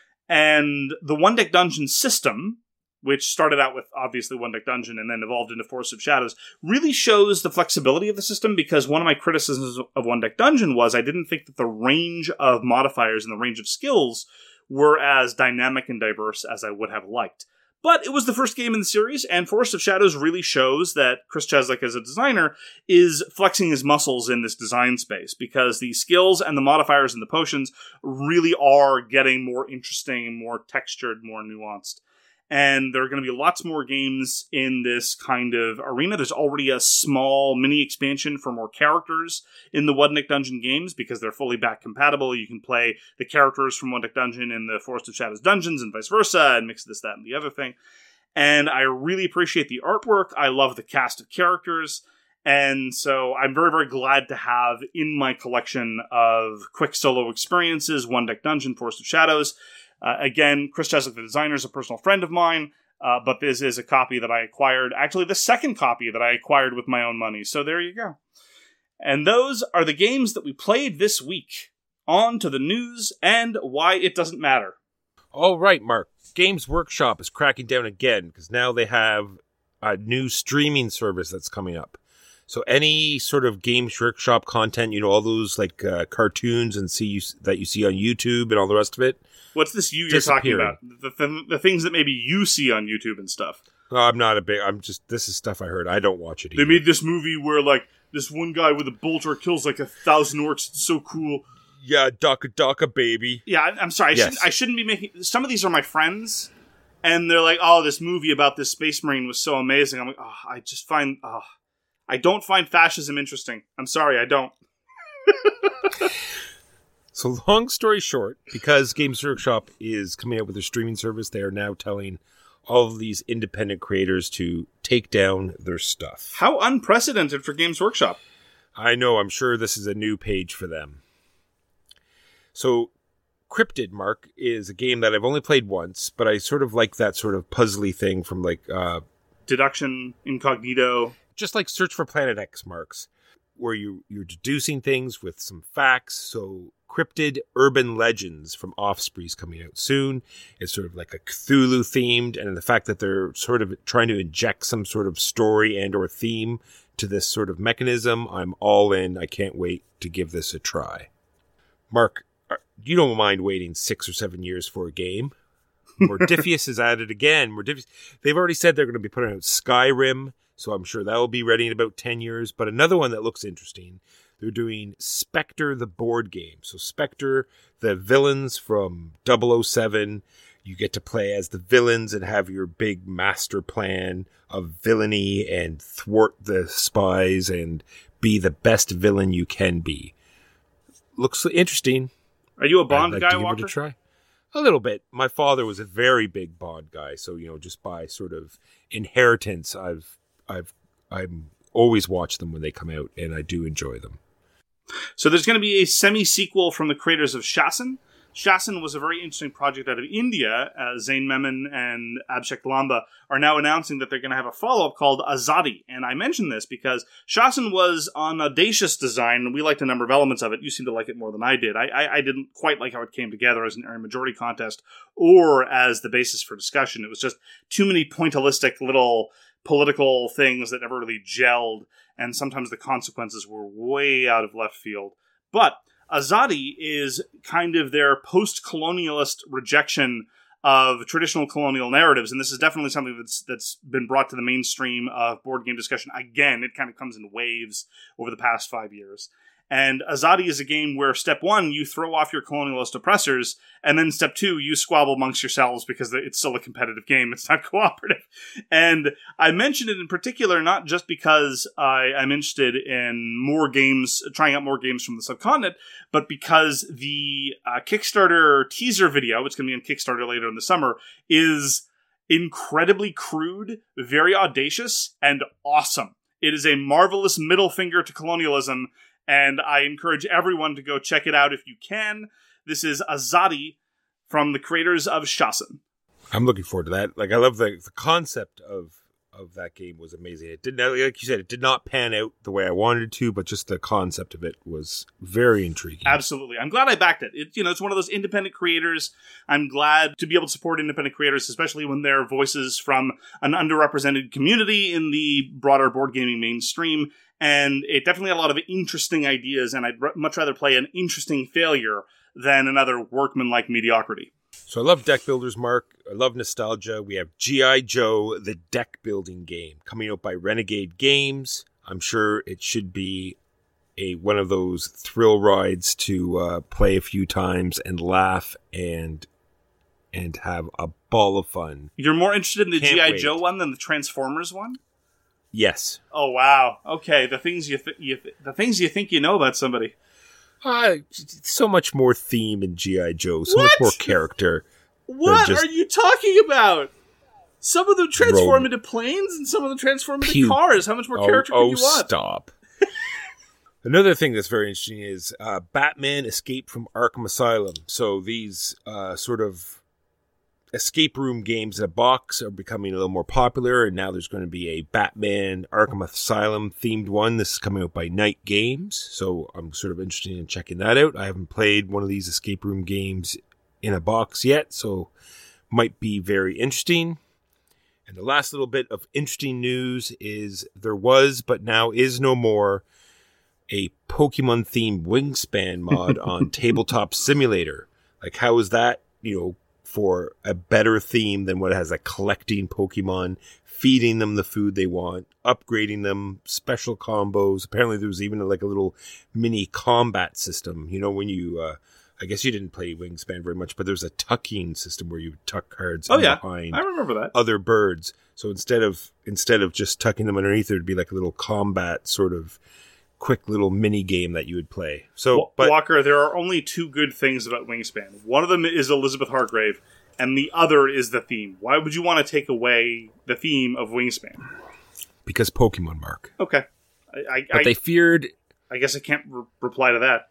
Speaker 1: And the One Deck Dungeon system, which started out with, obviously, One Deck Dungeon and then evolved into Forest of Shadows, really shows the flexibility of the system, because one of my criticisms of One Deck Dungeon was I didn't think that the range of modifiers and the range of skills were as dynamic and diverse as I would have liked. But it was the first game in the series, and Forest of Shadows really shows that Chris Cheslick, as a designer, is flexing his muscles in this design space, because the skills and the modifiers and the potions really are getting more interesting, more textured, more nuanced. And there are going to be lots more games in this kind of arena. There's already a small mini expansion for more characters in the One Deck Dungeon games because they're fully back compatible. You can play the characters from One Deck Dungeon in the Forest of Shadows dungeons and vice versa, and mix this, that, and the other thing. And I really appreciate the artwork. I love the cast of characters. And so I'm very, very glad to have in my collection of quick solo experiences One Deck Dungeon, Forest of Shadows. Again, Chris Cheswick, the designer, is a personal friend of mine, but this is a copy that I acquired. Actually, the second copy that I acquired with my own money. So there you go. And those are the games that we played this week. On to the news and why it doesn't matter.
Speaker 2: All right, Mark. Games Workshop is cracking down again because now they have a new streaming service that's coming up. So any sort of Games Workshop content, all those like cartoons and that you see on YouTube and all the rest of it.
Speaker 1: What's this you're talking about? The things that maybe you see on YouTube and stuff.
Speaker 2: No, I'm not a big... this is stuff I heard. I don't watch it either.
Speaker 1: They made this movie where, like, this one guy with a bolter kills, like, 1,000 orcs. It's so cool.
Speaker 2: Yeah, Daka, baby.
Speaker 1: Yeah, I'm sorry. I shouldn't be making... Some of these are my friends, and they're like, oh, this movie about this space marine was so amazing. I'm like, I don't find fascism interesting. I'm sorry, I don't.
Speaker 2: So long story short, because Games Workshop is coming out with their streaming service, they are now telling all of these independent creators to take down their stuff.
Speaker 1: How unprecedented for Games Workshop.
Speaker 2: I know, I'm sure this is a new page for them. So Cryptid, Mark, is a game that I've only played once, but I sort of like that sort of puzzly thing from like...
Speaker 1: Deduction, Incognito.
Speaker 2: Just like Search for Planet X, Marks, where you're deducing things with some facts. So Cryptid Urban Legends from Offspring is coming out soon. It's sort of like a Cthulhu themed, and the fact that they're sort of trying to inject some sort of story and or theme to this sort of mechanism, I'm all in. I can't wait to give this a try. Mark, you don't mind waiting 6 or 7 years for a game? Mordifius is at it again. They've already said they're going to be putting out Skyrim, so I'm sure that will be ready in about 10 years. But another one that looks interesting, they're doing Spectre the board game. So Spectre, the villains from 007, you get to play as the villains and have your big master plan of villainy and thwart the spies and be the best villain you can be. Looks interesting.
Speaker 1: Are you a Bond guy,
Speaker 2: give
Speaker 1: Walker?
Speaker 2: It a try. A little bit. My father was a very big Bond guy, so just by sort of inheritance, I've always watched them when they come out, and I do enjoy them.
Speaker 1: So there's going to be a semi-sequel from the creators of Shasen. Shasen was a very interesting project out of India. Zain Memon and Abhishek Lamba are now announcing that they're going to have a follow-up called Azadi. And I mention this because Shasen was on Audacious design, and we liked a number of elements of it. You seem to like it more than I did. I didn't quite like how it came together as an area majority contest or as the basis for discussion. It was just too many pointillistic little political things that never really gelled, and sometimes the consequences were way out of left field. But Azadi is kind of their post-colonialist rejection of traditional colonial narratives, and this is definitely something that's been brought to the mainstream of board game discussion. Again, it kind of comes in waves over the past 5 years. And Azadi is a game where step 1, you throw off your colonialist oppressors, and then step 2, you squabble amongst yourselves because it's still a competitive game. It's not cooperative. And I mention it in particular not just because I'm interested in more games, trying out more games from the subcontinent, but because the Kickstarter teaser video, which is going to be on Kickstarter later in the summer, is incredibly crude, very audacious, and awesome. It is a marvelous middle finger to colonialism, and I encourage everyone to go check it out if you can. This is Azadi from the creators of Shasen.
Speaker 2: I'm looking forward to that. Like, I love the concept of that game was amazing. It didn't, like you said, it did not pan out the way I wanted it to, but just the concept of it was very intriguing.
Speaker 1: Absolutely. I'm glad I backed it. It's one of those independent creators. I'm glad to be able to support independent creators, especially when they're voices from an underrepresented community in the broader board gaming mainstream. And it definitely had a lot of interesting ideas, and I'd much rather play an interesting failure than another workman-like mediocrity.
Speaker 2: So I love deck builders, Mark. I love nostalgia. We have G.I. Joe, the deck building game, coming out by Renegade Games. I'm sure it should be one of those thrill rides to play a few times and laugh and have a ball of fun.
Speaker 1: You're more interested in the
Speaker 2: Can't
Speaker 1: G.I.
Speaker 2: wait.
Speaker 1: Joe one than the Transformers one?
Speaker 2: Yes.
Speaker 1: Oh, wow. Okay, the things you think you know about somebody.
Speaker 2: So much more theme in G.I. Joe. So
Speaker 1: What?
Speaker 2: much more character.
Speaker 1: What
Speaker 2: just
Speaker 1: are you talking about? Some of them transform
Speaker 2: Rogue.
Speaker 1: into planes, and some of them transform into
Speaker 2: Pew.
Speaker 1: cars. How much more character can you want?
Speaker 2: Stop. Another thing that's very interesting is Batman Escape from Arkham Asylum. So these sort of escape room games in a box are becoming a little more popular, and now there's going to be a Batman Arkham Asylum themed one. This is coming out by Night Games, so I'm sort of interested in checking that out. I haven't played one of these escape room games in a box yet, so might be very interesting. And the last little bit of interesting news is there was, but now is no more, a Pokemon-themed Wingspan mod on Tabletop Simulator. Like, how is that, for a better theme than what has a collecting Pokemon, feeding them the food they want, upgrading them, special combos. Apparently there was even a little mini combat system. When you, I guess you didn't play Wingspan very much, but there's a tucking system where you would tuck cards behind
Speaker 1: I remember that.
Speaker 2: other birds. So instead of just tucking them underneath, there'd be like a little combat sort of quick little mini game that you would play. So, but
Speaker 1: Walker, there are only two good things about Wingspan. One of them is Elizabeth Hargrave, and the other is the theme. Why would you want to take away the theme of Wingspan?
Speaker 2: because Pokemon, Mark.
Speaker 1: Okay.
Speaker 2: But they feared...
Speaker 1: I guess I can't reply to that.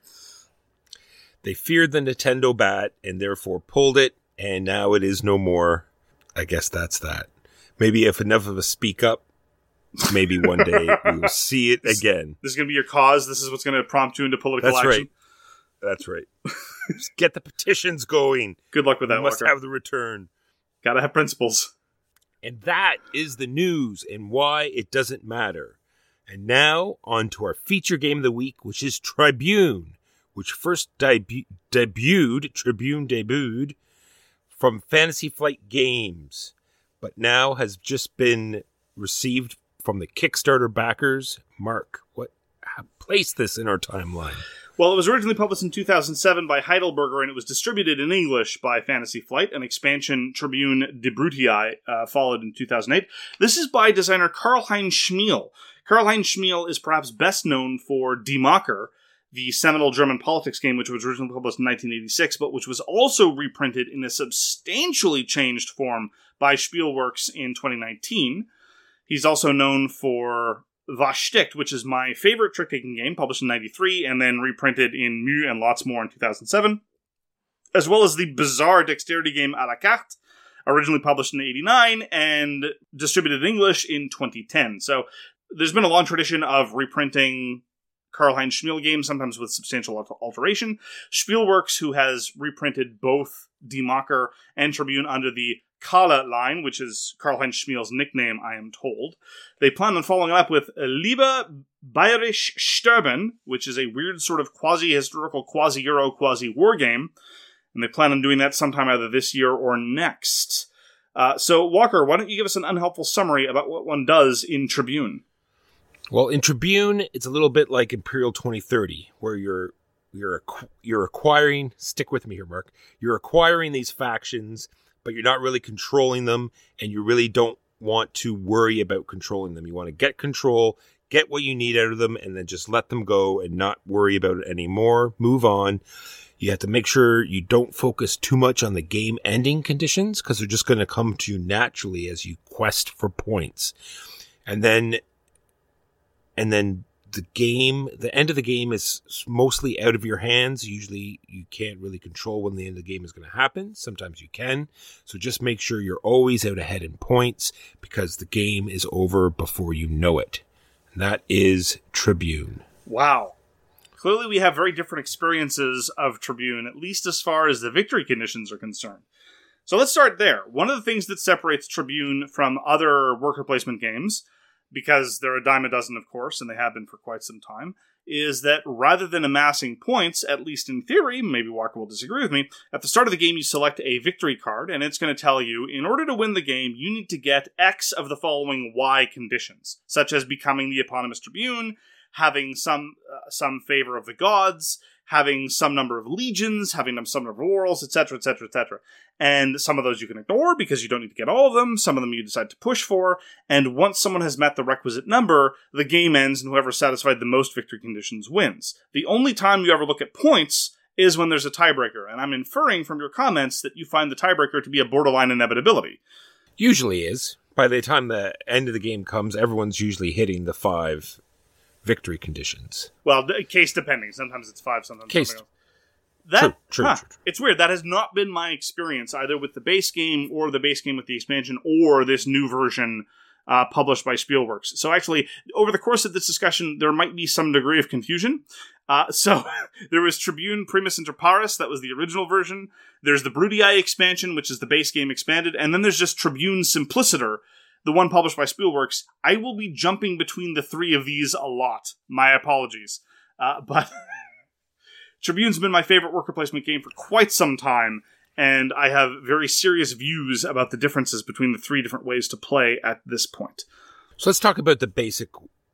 Speaker 2: They feared the Nintendo bat and therefore pulled it, and now it is no more. I guess that's that. Maybe if enough of us speak up, maybe one day we will see it again.
Speaker 1: This is going to be your cause? This is what's going to prompt you into political action?
Speaker 2: That's right. Just get the petitions going.
Speaker 1: Good luck with that,
Speaker 2: We must
Speaker 1: Walker.
Speaker 2: have the return.
Speaker 1: Gotta have principles.
Speaker 2: And that is the news and why it doesn't matter. And now, on to our feature game of the week, which is Tribune, which first debuted from Fantasy Flight Games, but now has just been received from the Kickstarter backers. Mark, place this in our timeline?
Speaker 1: Well, it was originally published in 2007 by Heidelberger, and it was distributed in English by Fantasy Flight. An expansion, Tribune de Brutii, followed in 2008. This is by designer Karl-Heinz Schmiel. Karl-Heinz Schmiel is perhaps best known for Die Macher, the seminal German politics game, which was originally published in 1986, but which was also reprinted in a substantially changed form by Spielworks in 2019. He's also known for Was Sticht, which is my favorite trick-taking game, published in 93, and then reprinted in Mu and lots more in 2007, as well as the bizarre dexterity game à la carte, originally published in 89 and distributed in English in 2010. So there's been a long tradition of reprinting Karl-Heinz Schmiel games, sometimes with substantial alteration. Spielworks, who has reprinted both Die Macher and Tribune under the Kalle line, which is Karl-Heinz Schmiel's nickname, I am told. They plan on following it up with Lieber Bayerisch Sterben, which is a weird sort of quasi-historical, quasi-Euro, quasi-war game. And they plan on doing that sometime either this year or next. So, Walker, why don't you give us an unhelpful summary about what one does in Tribune?
Speaker 2: Well, in Tribune, it's a little bit like Imperial 2030, where you're acquiring... Stick with me here, Mark. You're acquiring these factions, but you're not really controlling them, and you really don't want to worry about controlling them. You want to get control, get what you need out of them, and then just let them go and not worry about it anymore. Move on. You have to make sure you don't focus too much on the game ending conditions, because they're just going to come to you naturally as you quest for points. And then the end of the game is mostly out of your hands. Usually you can't really control when the end of the game is going to happen. Sometimes you can. So just make sure you're always out ahead in points, because the game is over before you know it. And that is Tribune.
Speaker 1: Wow. Clearly we have very different experiences of Tribune, at least as far as the victory conditions are concerned. So let's start there. One of the things that separates Tribune from other worker placement games, because they're a dime a dozen, of course, and they have been for quite some time, is that rather than amassing points, at least in theory, maybe Walker will disagree with me, at the start of the game you select a victory card, and it's going to tell you, in order to win the game, you need to get X of the following Y conditions, such as becoming the eponymous Tribune, having some favor of the gods, having some number of legions, having some number of laurels, etc., etc., etc. And some of those you can ignore because you don't need to get all of them. Some of them you decide to push for. And once someone has met the requisite number, the game ends and whoever satisfied the most victory conditions wins. The only time you ever look at points is when there's a tiebreaker. And I'm inferring from your comments that you find the tiebreaker to be a borderline inevitability.
Speaker 2: Usually is. By the time the end of the game comes, everyone's usually hitting the 5 victory conditions.
Speaker 1: Well, case depending. Sometimes it's 5, sometimes something else.
Speaker 2: True.
Speaker 1: It's weird. That has not been my experience either with the base game or the base game with the expansion or this new version published by Spielworks. So actually, over the course of this discussion, there might be some degree of confusion. So there was Tribune Primus Inter Pares, that was the original version. There's the Brudii expansion, which is the base game expanded. And then there's just Tribune Simpliciter, the one published by Spielworks. I will be jumping between the 3 of these a lot. My apologies. But Tribune's been my favorite worker placement game for quite some time, and I have very serious views about the differences between the 3 different ways to play at this point.
Speaker 2: So let's talk about the basic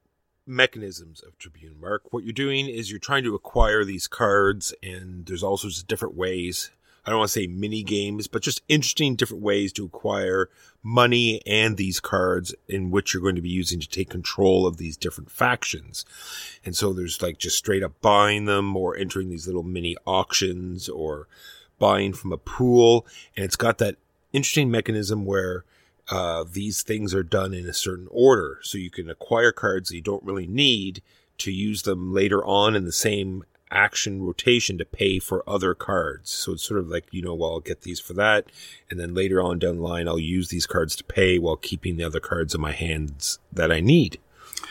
Speaker 2: mechanisms of Tribune, Mark. What you're doing is you're trying to acquire these cards, and there's all sorts of different ways. I don't want to say mini games, but just interesting different ways to acquire money and these cards in which you're going to be using to take control of these different factions. And so there's like just straight up buying them or entering these little mini auctions or buying from a pool. And it's got that interesting mechanism where these things are done in a certain order. So you can acquire cards that you don't really need to use them later on in the same action rotation to pay for other cards. So it's sort of like, well, I'll get these for that, and then later on down the line I'll use these cards to pay while keeping the other cards in my hands that I need.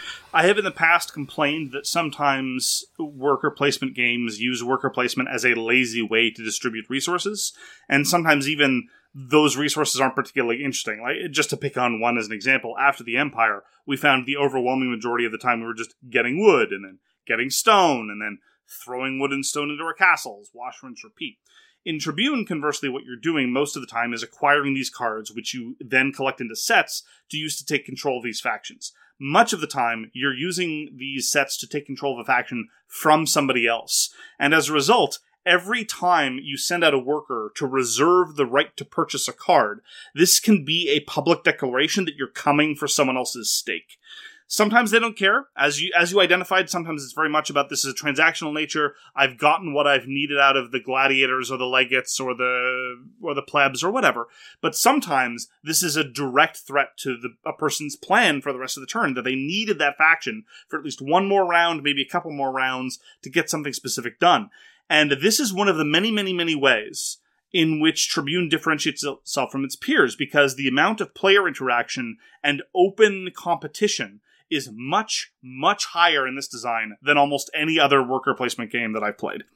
Speaker 1: I have in the past complained that sometimes worker placement games use worker placement as a lazy way to distribute resources, and sometimes even those resources aren't particularly interesting. Like, just to pick on one as an example, after the Empire, we found the overwhelming majority of the time we were just getting wood, and then getting stone, and then throwing wood and stone into our castles, wash, rinse, repeat. In Tribune, conversely, what you're doing most of the time is acquiring these cards, which you then collect into sets to use to take control of these factions. Much of the time, you're using these sets to take control of a faction from somebody else. And as a result, every time you send out a worker to reserve the right to purchase a card, this can be a public declaration that you're coming for someone else's stake. Sometimes they don't care. As you identified, sometimes it's very much about this is a transactional nature. I've gotten what I've needed out of the gladiators or the legates or the plebs or whatever. But sometimes this is a direct threat to a person's plan for the rest of the turn, that they needed that faction for at least one more round, maybe a couple more rounds to get something specific done. And this is one of the many, many, many ways in which Tribune differentiates itself from its peers, because the amount of player interaction and open competition is much, much higher in this design than almost any other worker placement game that I've played.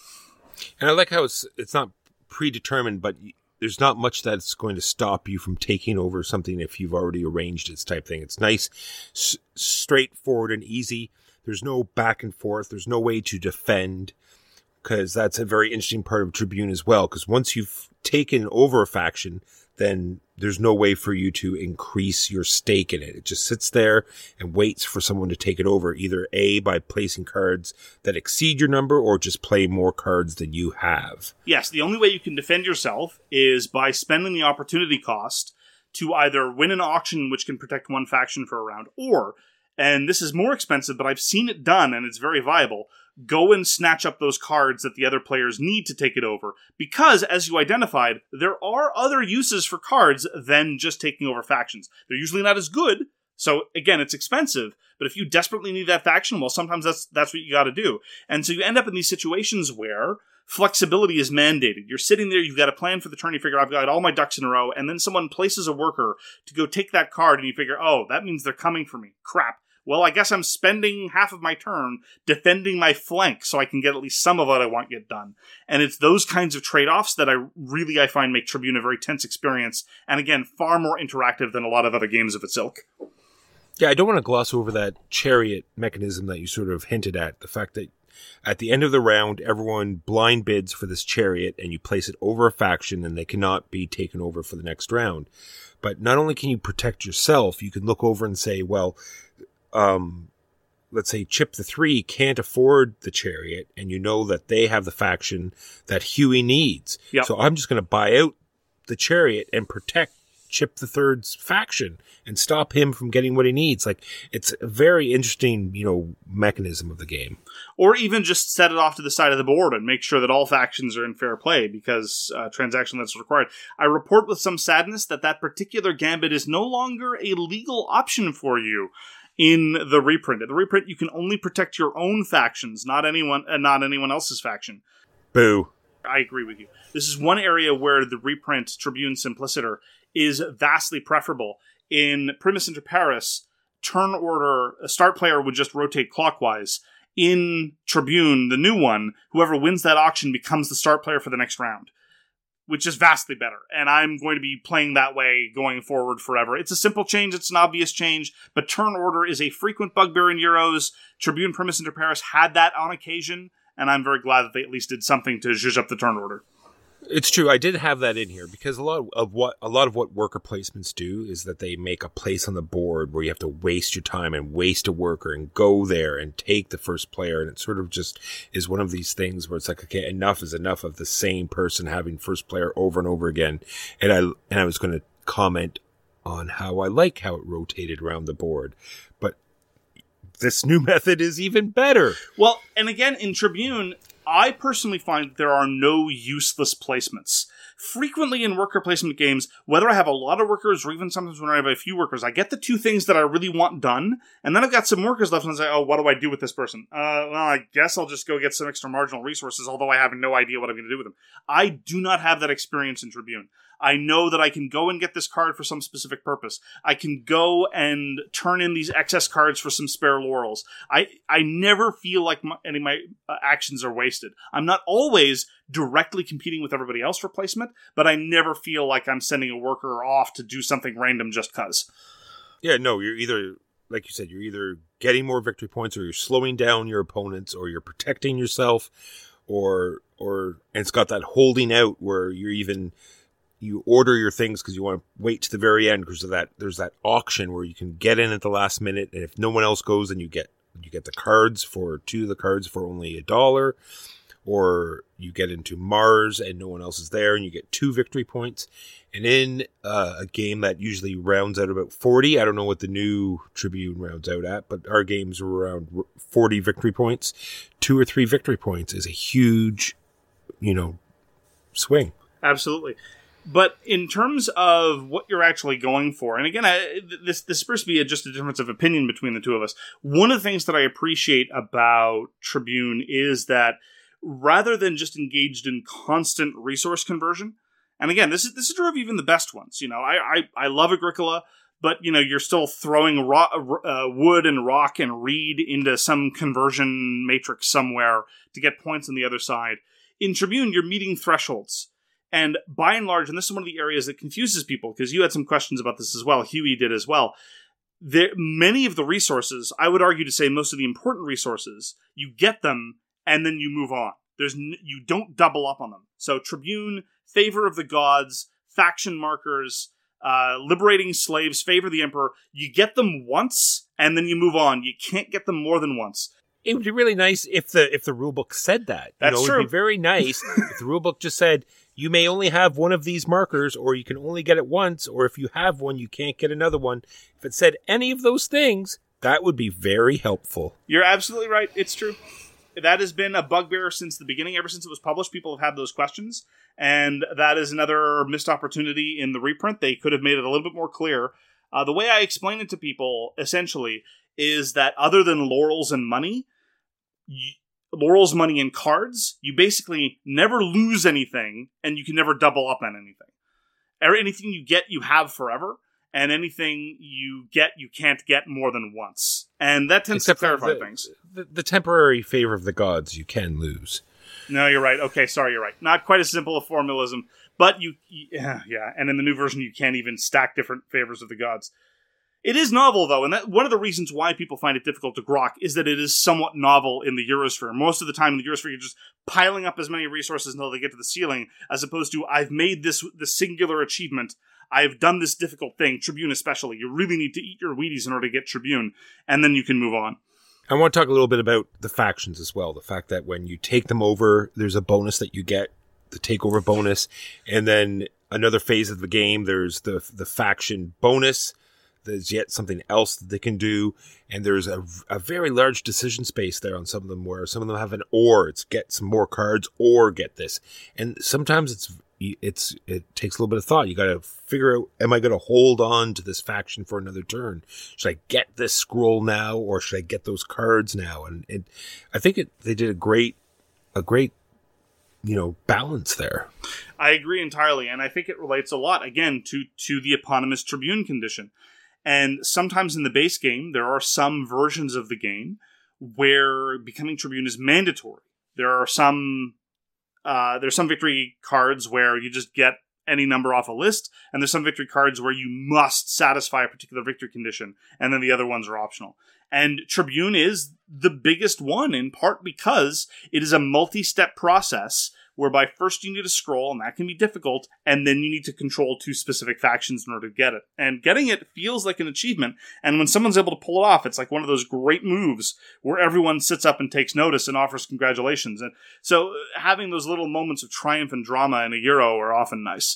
Speaker 2: And I like how it's not predetermined, but there's not much that's going to stop you from taking over something if you've already arranged it, type thing. It's nice, straightforward, and easy. There's no back and forth. There's no way to defend, because that's a very interesting part of Tribune as well, because once you've taken over a faction, then there's no way for you to increase your stake in it. It just sits there and waits for someone to take it over, either A, by placing cards that exceed your number, or just play more cards than you have.
Speaker 1: Yes, the only way you can defend yourself is by spending the opportunity cost to either win an auction which can protect one faction for a round, or, and this is more expensive, but I've seen it done and it's very viable, go and snatch up those cards that the other players need to take it over. Because, as you identified, there are other uses for cards than just taking over factions. They're usually not as good, so again, it's expensive, but if you desperately need that faction, well, sometimes that's what you gotta do. And so you end up in these situations where flexibility is mandated. You're sitting there, you've got a plan for the turn, you figure, I've got all my ducks in a row, and then someone places a worker to go take that card, and you figure, oh, that means they're coming for me. Crap. Well, I guess I'm spending half of my turn defending my flank so I can get at least some of what I want get done. And it's those kinds of trade-offs that I find make Tribune a very tense experience, and again, far more interactive than a lot of other games of its ilk.
Speaker 2: Yeah, I don't want to gloss over that chariot mechanism that you sort of hinted at. The fact that at the end of the round, everyone blind bids for this chariot, and you place it over a faction, and they cannot be taken over for the next round. But not only can you protect yourself, you can look over and say, well, let's say Chip the Three can't afford the chariot, and you know that they have the faction that Huey needs.
Speaker 1: Yep.
Speaker 2: So I'm just going to buy out the chariot and protect Chip the Third's faction and stop him from getting what he needs. Like, it's a very interesting, mechanism of the game.
Speaker 1: Or even just set it off to the side of the board and make sure that all factions are in fair play, because transaction that's required. I report with some sadness that particular gambit is no longer a legal option for you in the reprint. In the reprint, you can only protect your own factions, not anyone else's faction.
Speaker 2: Boo.
Speaker 1: I agree with you. This is one area where the reprint Tribune Simpliciter is vastly preferable. In Primus Inter Pares, turn order, a start player would just rotate clockwise. In Tribune, the new one, whoever wins that auction becomes the start player for the next round, which is vastly better. And I'm going to be playing that way going forward forever. It's a simple change. It's an obvious change. But turn order is a frequent bugbear in Euros. Tribune Primus Inter Pares had that on occasion, and I'm very glad that they at least did something to zhuzh up the turn order.
Speaker 2: It's true. I did have that in here because a lot of what worker placements do is that they make a place on the board where you have to waste your time and waste a worker and go there and take the first player. And it sort of just is one of these things where it's like, okay, enough is enough of the same person having first player over and over again. And I was going to comment on how I like how it rotated around the board, but this new method is even better.
Speaker 1: Well, and again, in Tribune, I personally find that there are no useless placements. Frequently in worker placement games, whether I have a lot of workers or even sometimes when I have a few workers, I get the two things that I really want done, and then I've got some workers left and I say, oh, what do I do with this person? Well, I guess I'll just go get some extra marginal resources, although I have no idea what I'm going to do with them. I do not have that experience in Tribune. I know that I can go and get this card for some specific purpose. I can go and turn in these excess cards for some spare laurels. I never feel like any of my actions are wasted. I'm not always directly competing with everybody else for placement, but I never feel like I'm sending a worker off to do something random just because.
Speaker 2: Yeah, no, you're either, like you said, you're either getting more victory points or you're slowing down your opponents or you're protecting yourself or and it's got that holding out where you order your things because you want to wait to the very end because of that. There's that auction where you can get in at the last minute, and if no one else goes, then you get the cards for two of the cards for only $1, or you get into Mars and no one else is there, and you get 2 victory points. And in a game that usually rounds out about 40, I don't know what the new Tribune rounds out at, but our games were around 40 victory points. 2 or 3 victory points is a huge, swing.
Speaker 1: Absolutely. But in terms of what you're actually going for, and again, this appears to be just a difference of opinion between the two of us. One of the things that I appreciate about Tribune is that rather than just engaged in constant resource conversion, and again, this is true of even the best ones. I love Agricola, but you're still throwing wood and rock and reed into some conversion matrix somewhere to get points on the other side. In Tribune, you're meeting thresholds. And by and large, and this is one of the areas that confuses people, because you had some questions about this as well, Huey did as well, many of the resources, I would argue to say most of the important resources, you get them and then you move on. You don't double up on them. So Tribune, Favor of the Gods, Faction Markers, Liberating Slaves, Favor the Emperor, you get them once and then you move on. You can't get them more than once.
Speaker 2: It would be really nice if the rulebook said that.
Speaker 1: That's true.
Speaker 2: It would be very nice if the rulebook just said, you may only have one of these markers, or you can only get it once, or if you have one, you can't get another one. If it said any of those things, that would be very helpful.
Speaker 1: You're absolutely right. It's true. That has been a bugbear since the beginning. Ever since it was published, people have had those questions, and that is another missed opportunity in the reprint. They could have made it a little bit more clear. The way I explain it to people, essentially, is that other than laurels and money, laurels, money, and cards, you basically never lose anything, and you can never double up on anything. Anything you get, you have forever, and anything you get, you can't get more than once. And that tends to clarify things.
Speaker 2: The temporary favor of the gods you can lose.
Speaker 1: No, you're right. Okay, sorry, you're right. Not quite as simple a formalism, but yeah, and in the new version, you can't even stack different favors of the gods. It is novel, though, and one of the reasons why people find it difficult to grok is that it is somewhat novel in the Eurosphere. Most of the time in the Eurosphere, you're just piling up as many resources until they get to the ceiling, as opposed to, I've made this singular achievement, I've done this difficult thing, Tribune especially. You really need to eat your Wheaties in order to get Tribune, and then you can move on.
Speaker 2: I want to talk a little bit about the factions as well. The fact that when you take them over, there's a bonus that you get, the takeover bonus. And then another phase of the game, there's the faction bonus. There's yet something else that they can do. And there's a very large decision space there on some of them, where some of them have an or. It's get some more cards or get this. And sometimes it takes a little bit of thought. You got to figure out, am I going to hold on to this faction for another turn? Should I get this scroll now, or should I get those cards now? And I think they did a great, balance there.
Speaker 1: I agree entirely, and I think it relates a lot, again, to the eponymous Tribune condition. And sometimes in the base game, there are some versions of the game where becoming Tribune is mandatory. There's some victory cards where you just get any number off a list, and there's some victory cards where you must satisfy a particular victory condition, and then the other ones are optional. And Tribune is the biggest one, in part because it is a multi-step process whereby first you need a scroll, and that can be difficult, and then you need to control 2 specific factions in order to get it. And getting it feels like an achievement, and when someone's able to pull it off, it's like one of those great moves where everyone sits up and takes notice and offers congratulations. And so having those little moments of triumph and drama in a Euro are often nice.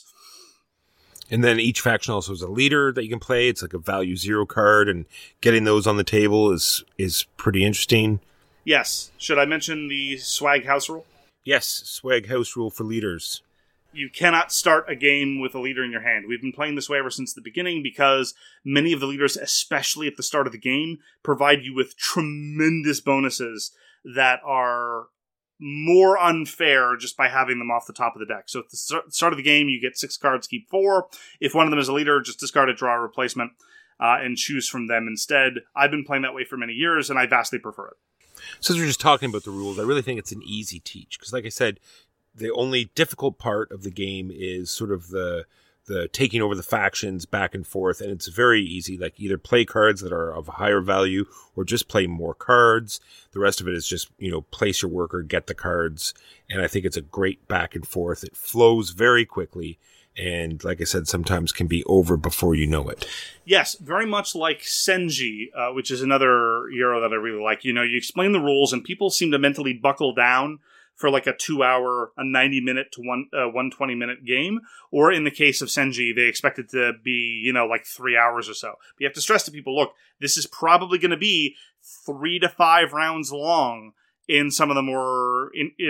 Speaker 2: And then each faction also has a leader that you can play. It's like a value 0 card, and getting those on the table is pretty interesting.
Speaker 1: Yes. Should I mention the swag house rule?
Speaker 2: Yes, swag house rule for leaders.
Speaker 1: You cannot start a game with a leader in your hand. We've been playing this way ever since the beginning because many of the leaders, especially at the start of the game, provide you with tremendous bonuses that are more unfair just by having them off the top of the deck. So at the start of the game, you get 6 cards, keep 4. If one of them is a leader, just discard it, draw a replacement, and choose from them instead. I've been playing that way for many years, and I vastly prefer it.
Speaker 2: Since we're just talking about the rules, I really think it's an easy teach. Because like I said, the only difficult part of the game is sort of the taking over the factions back and forth. And it's very easy. Like either play cards that are of higher value or just play more cards. The rest of it is just, place your worker, get the cards. And I think it's a great back and forth. It flows very quickly. And like I said, sometimes can be over before you know it.
Speaker 1: Yes, very much like Senji, which is another Euro that I really like. You explain the rules and people seem to mentally buckle down for like a 2-hour, a 90-minute to 120-minute game. Or in the case of Senji, they expect it to be, like 3 hours or so. But you have to stress to people, look, this is probably going to be 3 to 5 rounds long in some of the more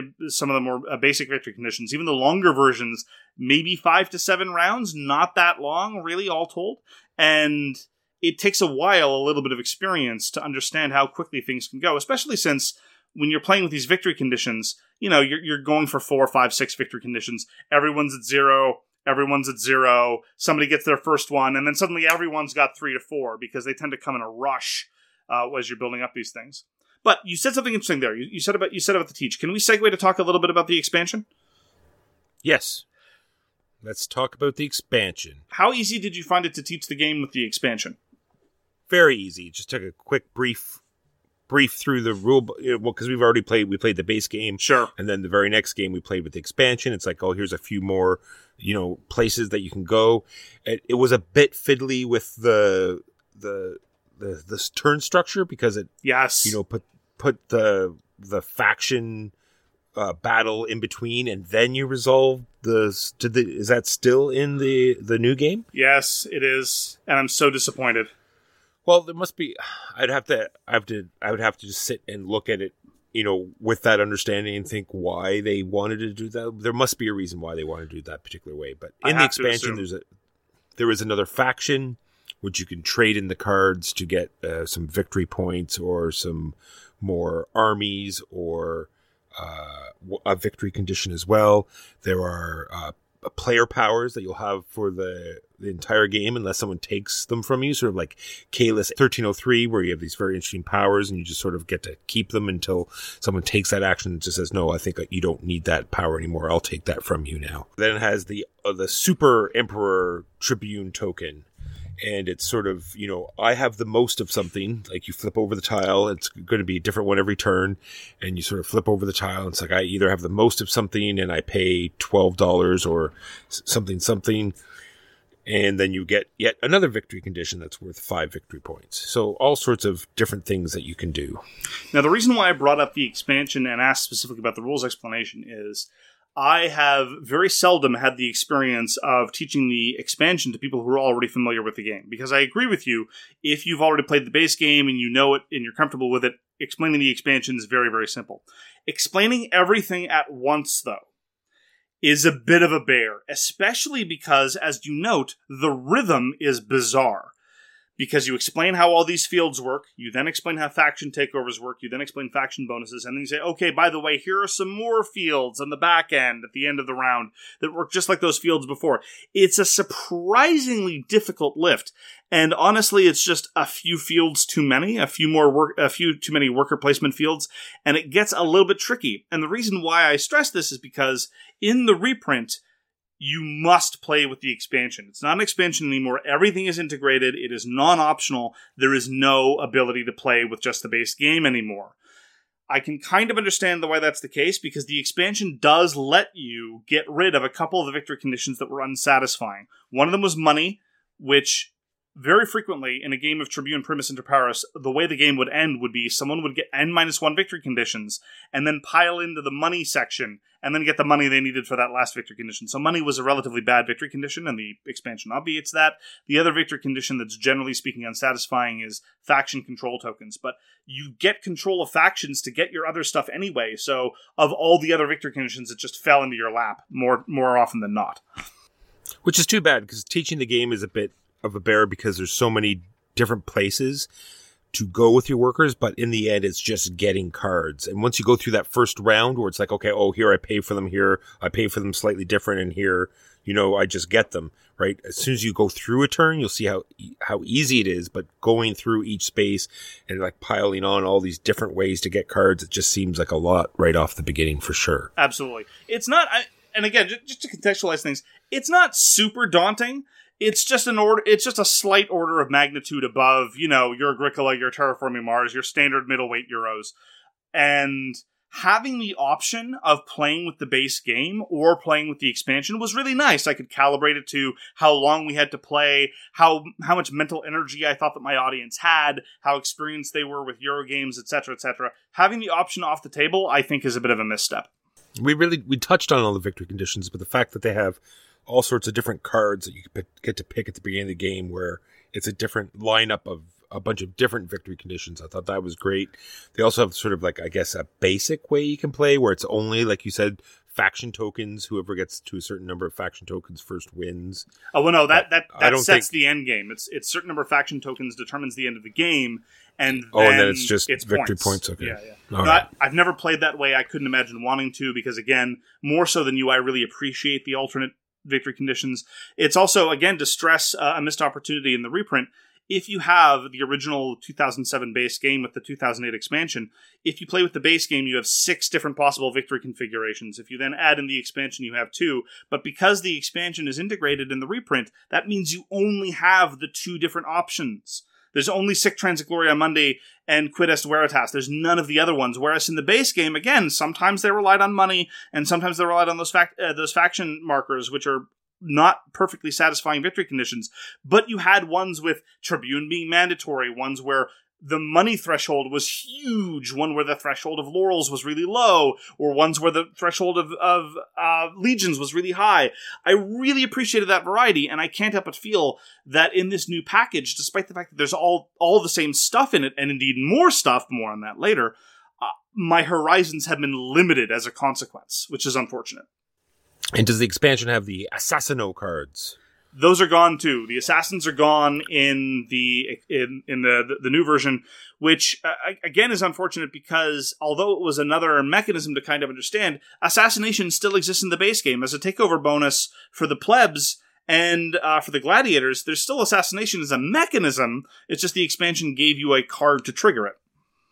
Speaker 1: basic victory conditions. Even the longer versions, maybe 5 to 7 rounds, not that long, really, all told. And it takes a while, a little bit of experience to understand how quickly things can go, especially since when you're playing with these victory conditions, you're going for 4, 5, 6 victory conditions. Everyone's at 0. Everyone's at 0. Somebody gets their first one, and then suddenly everyone's got 3 to 4 because they tend to come in a rush as you're building up these things. But you said something interesting there. You said about the teach. Can we segue to talk a little bit about the expansion?
Speaker 2: Yes. Let's talk about the expansion.
Speaker 1: How easy did you find it to teach the game with the expansion?
Speaker 2: Very easy. Just took a quick brief through the rule, because we played the base game.
Speaker 1: Sure.
Speaker 2: And then the very next game we played with the expansion. It's like, here's a few more, places that you can go. It was a bit fiddly with the turn structure because it,
Speaker 1: yes,
Speaker 2: put the faction battle in between, and then you resolve is that still in the new game?
Speaker 1: Yes, it is, and I'm so disappointed.
Speaker 2: Well, there must be. I would have to just sit and look at it, with that understanding and think why they wanted to do that. There must be a reason why they wanted to do that particular way. But in the expansion, there is another faction which you can trade in the cards to get some victory points or some more armies or a victory condition as well. There are player powers that you'll have for the entire game unless someone takes them from you, sort of like Kalis 1303, where you have these very interesting powers and you just sort of get to keep them until someone takes that action and just says, no, I think you don't need that power anymore. I'll take that from you now. Then it has the Super Emperor Tribune token. And it's sort of, I have the most of something. Like you flip over the tile, it's going to be a different one every turn. And you sort of flip over the tile. And it's like I either have the most of something and I pay $12 or something. And then you get yet another victory condition that's worth 5 victory points. So all sorts of different things that you can do.
Speaker 1: Now, the reason why I brought up the expansion and asked specifically about the rules explanation is I have very seldom had the experience of teaching the expansion to people who are already familiar with the game. Because I agree with you, if you've already played the base game and you know it and you're comfortable with it, explaining the expansion is very, very simple. Explaining everything at once, though, is a bit of a bear, especially because, as you note, the rhythm is bizarre. Because you explain how all these fields work, you then explain how faction takeovers work, you then explain faction bonuses, and then you say, okay, by the way, here are some more fields on the back end at the end of the round that work just like those fields before. It's a surprisingly difficult lift, and honestly, it's just a few fields too many, a few too many worker placement fields, and it gets a little bit tricky. And the reason why I stress this is because in the reprint, you must play with the expansion. It's not an expansion anymore. Everything is integrated. It is non-optional. There is no ability to play with just the base game anymore. I can kind of understand why that's the case, because the expansion does let you get rid of a couple of the victory conditions that were unsatisfying. One of them was money, which very frequently in a game of Tribune Primus Inter Pares, the way the game would end would be someone would get N-1 victory conditions and then pile into the money section and then get the money they needed for that last victory condition. So money was a relatively bad victory condition, and the expansion obviates that. The other victory condition that's generally speaking unsatisfying is faction control tokens. But you get control of factions to get your other stuff anyway, so of all the other victory conditions, it just fell into your lap more often than not.
Speaker 2: Which is too bad, because teaching the game is a bit of a bear because there's so many different places to go with your workers, but in the end it's just getting cards. And once you go through that first round where it's like, okay, oh, here I pay for them, here I pay for them slightly different, and here, I just get them, right? As soon as you go through a turn, you'll see how easy it is, but going through each space and like piling on all these different ways to get cards, it just seems like a lot right off the beginning for sure.
Speaker 1: Absolutely. It's not, and again, just to contextualize things, it's not super daunting. It's just It's just a slight order of magnitude above, your Agricola, your Terraforming Mars, your standard middleweight Euros, and having the option of playing with the base game or playing with the expansion was really nice. I could calibrate it to how long we had to play, how much mental energy I thought that my audience had, how experienced they were with Euro games, etc., etc. Having the option off the table, I think, is a bit of a misstep.
Speaker 2: We touched on all the victory conditions, but the fact that they have all sorts of different cards that you get to pick at the beginning of the game, where it's a different lineup of a bunch of different victory conditions. I thought that was great. They also have sort of like, I guess, a basic way you can play where it's only, like you said, faction tokens. Whoever gets to a certain number of faction tokens first wins.
Speaker 1: Oh, well, no, that sets the end game. It's a certain number of faction tokens determines the end of the game, and then
Speaker 2: it's just victory points. Okay.
Speaker 1: Yeah.
Speaker 2: Right.
Speaker 1: I've never played that way. I couldn't imagine wanting to, because again, more so than you, I really appreciate the alternate victory conditions. It's also, again, to stress a missed opportunity in the reprint. If you have the original 2007 base game with the 2008 expansion, if you play with the base game, you have 6 different possible victory configurations. If you then add in the expansion, you have 2. But because the expansion is integrated in the reprint, that means you only have the 2 different options. There's only Sic Transit Gloria Mundi and Quid Est Veritas. There's none of the other ones. Whereas in the base game, again, sometimes they relied on money, and sometimes they relied on those faction markers, which are not perfectly satisfying victory conditions. But you had ones with Tribune being mandatory, ones where the money threshold was huge, one where the threshold of laurels was really low, or ones where the threshold of legions was really high. I really appreciated that variety, and I can't help but feel that in this new package, despite the fact that there's all the same stuff in it, and indeed more stuff, more on that later, my horizons have been limited as a consequence, which is unfortunate.
Speaker 2: And does the expansion have the Assassino cards?
Speaker 1: Those are gone too. The assassins are gone in the new version, which again is unfortunate because although it was another mechanism to kind of understand, assassination still exists in the base game as a takeover bonus for the plebs and for the gladiators. There's still assassination as a mechanism. It's just the expansion gave you a card to trigger it.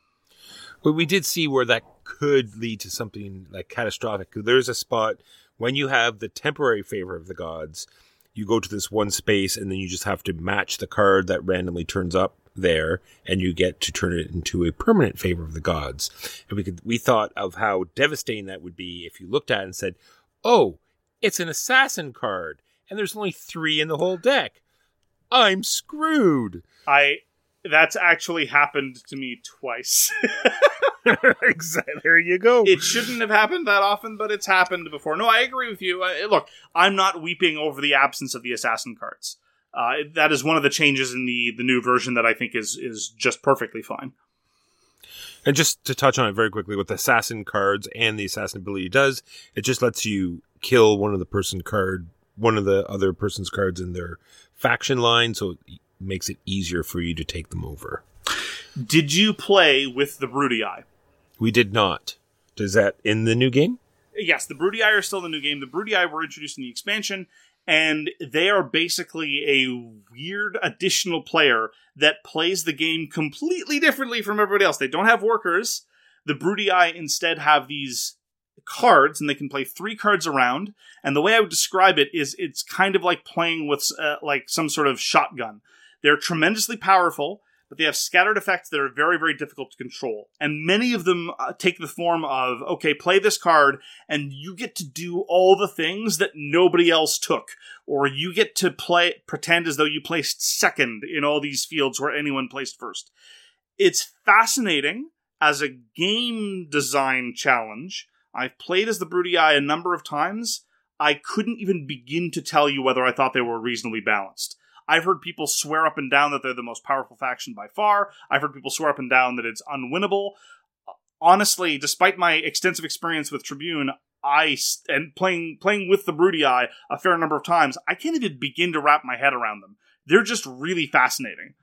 Speaker 2: Well, we did see where that could lead to something like catastrophic. There's a spot when you have the temporary favor of the gods. You go to this one space and then you just have to match the card that randomly turns up there, and you get to turn it into a permanent favor of the gods. And we thought of how devastating that would be if you looked at it and said, oh, it's an assassin card. and there's only 3 in the whole deck. I'm screwed.
Speaker 1: That's actually happened to me twice.
Speaker 2: Exactly. There you go.
Speaker 1: It shouldn't have happened that often, but it's happened before. No, I agree with you. Look, I'm not weeping over the absence of the assassin cards. That is one of the changes in the new version that I think is just perfectly fine.
Speaker 2: And just to touch on it very quickly, what the assassin cards and the assassin ability does, it just lets you kill one of the other person's cards in their faction line, so it makes it easier for you to take them over.
Speaker 1: Did you play with the Broodii?
Speaker 2: We did not. Is that in the new game?
Speaker 1: Yes, the Broodii are still in the new game. The Broodii were introduced in the expansion, and they are basically a weird additional player that plays the game completely differently from everybody else. They don't have workers. The Broodii instead have these cards, and they can play 3 cards around. And the way I would describe it is it's kind of like playing with like some sort of shotgun. They're tremendously powerful, but they have scattered effects that are very, very difficult to control. And many of them take the form of, okay, play this card, and you get to do all the things that nobody else took. Or you get to pretend as though you placed second in all these fields where anyone placed first. It's fascinating as a game design challenge. I've played as the Broodii a number of times. I couldn't even begin to tell you whether I thought they were reasonably balanced. I've heard people swear up and down that they're the most powerful faction by far. I've heard people swear up and down that it's unwinnable. Honestly, despite my extensive experience with Tribune, and playing with the Broodii a fair number of times, I can't even begin to wrap my head around them. They're just really fascinating.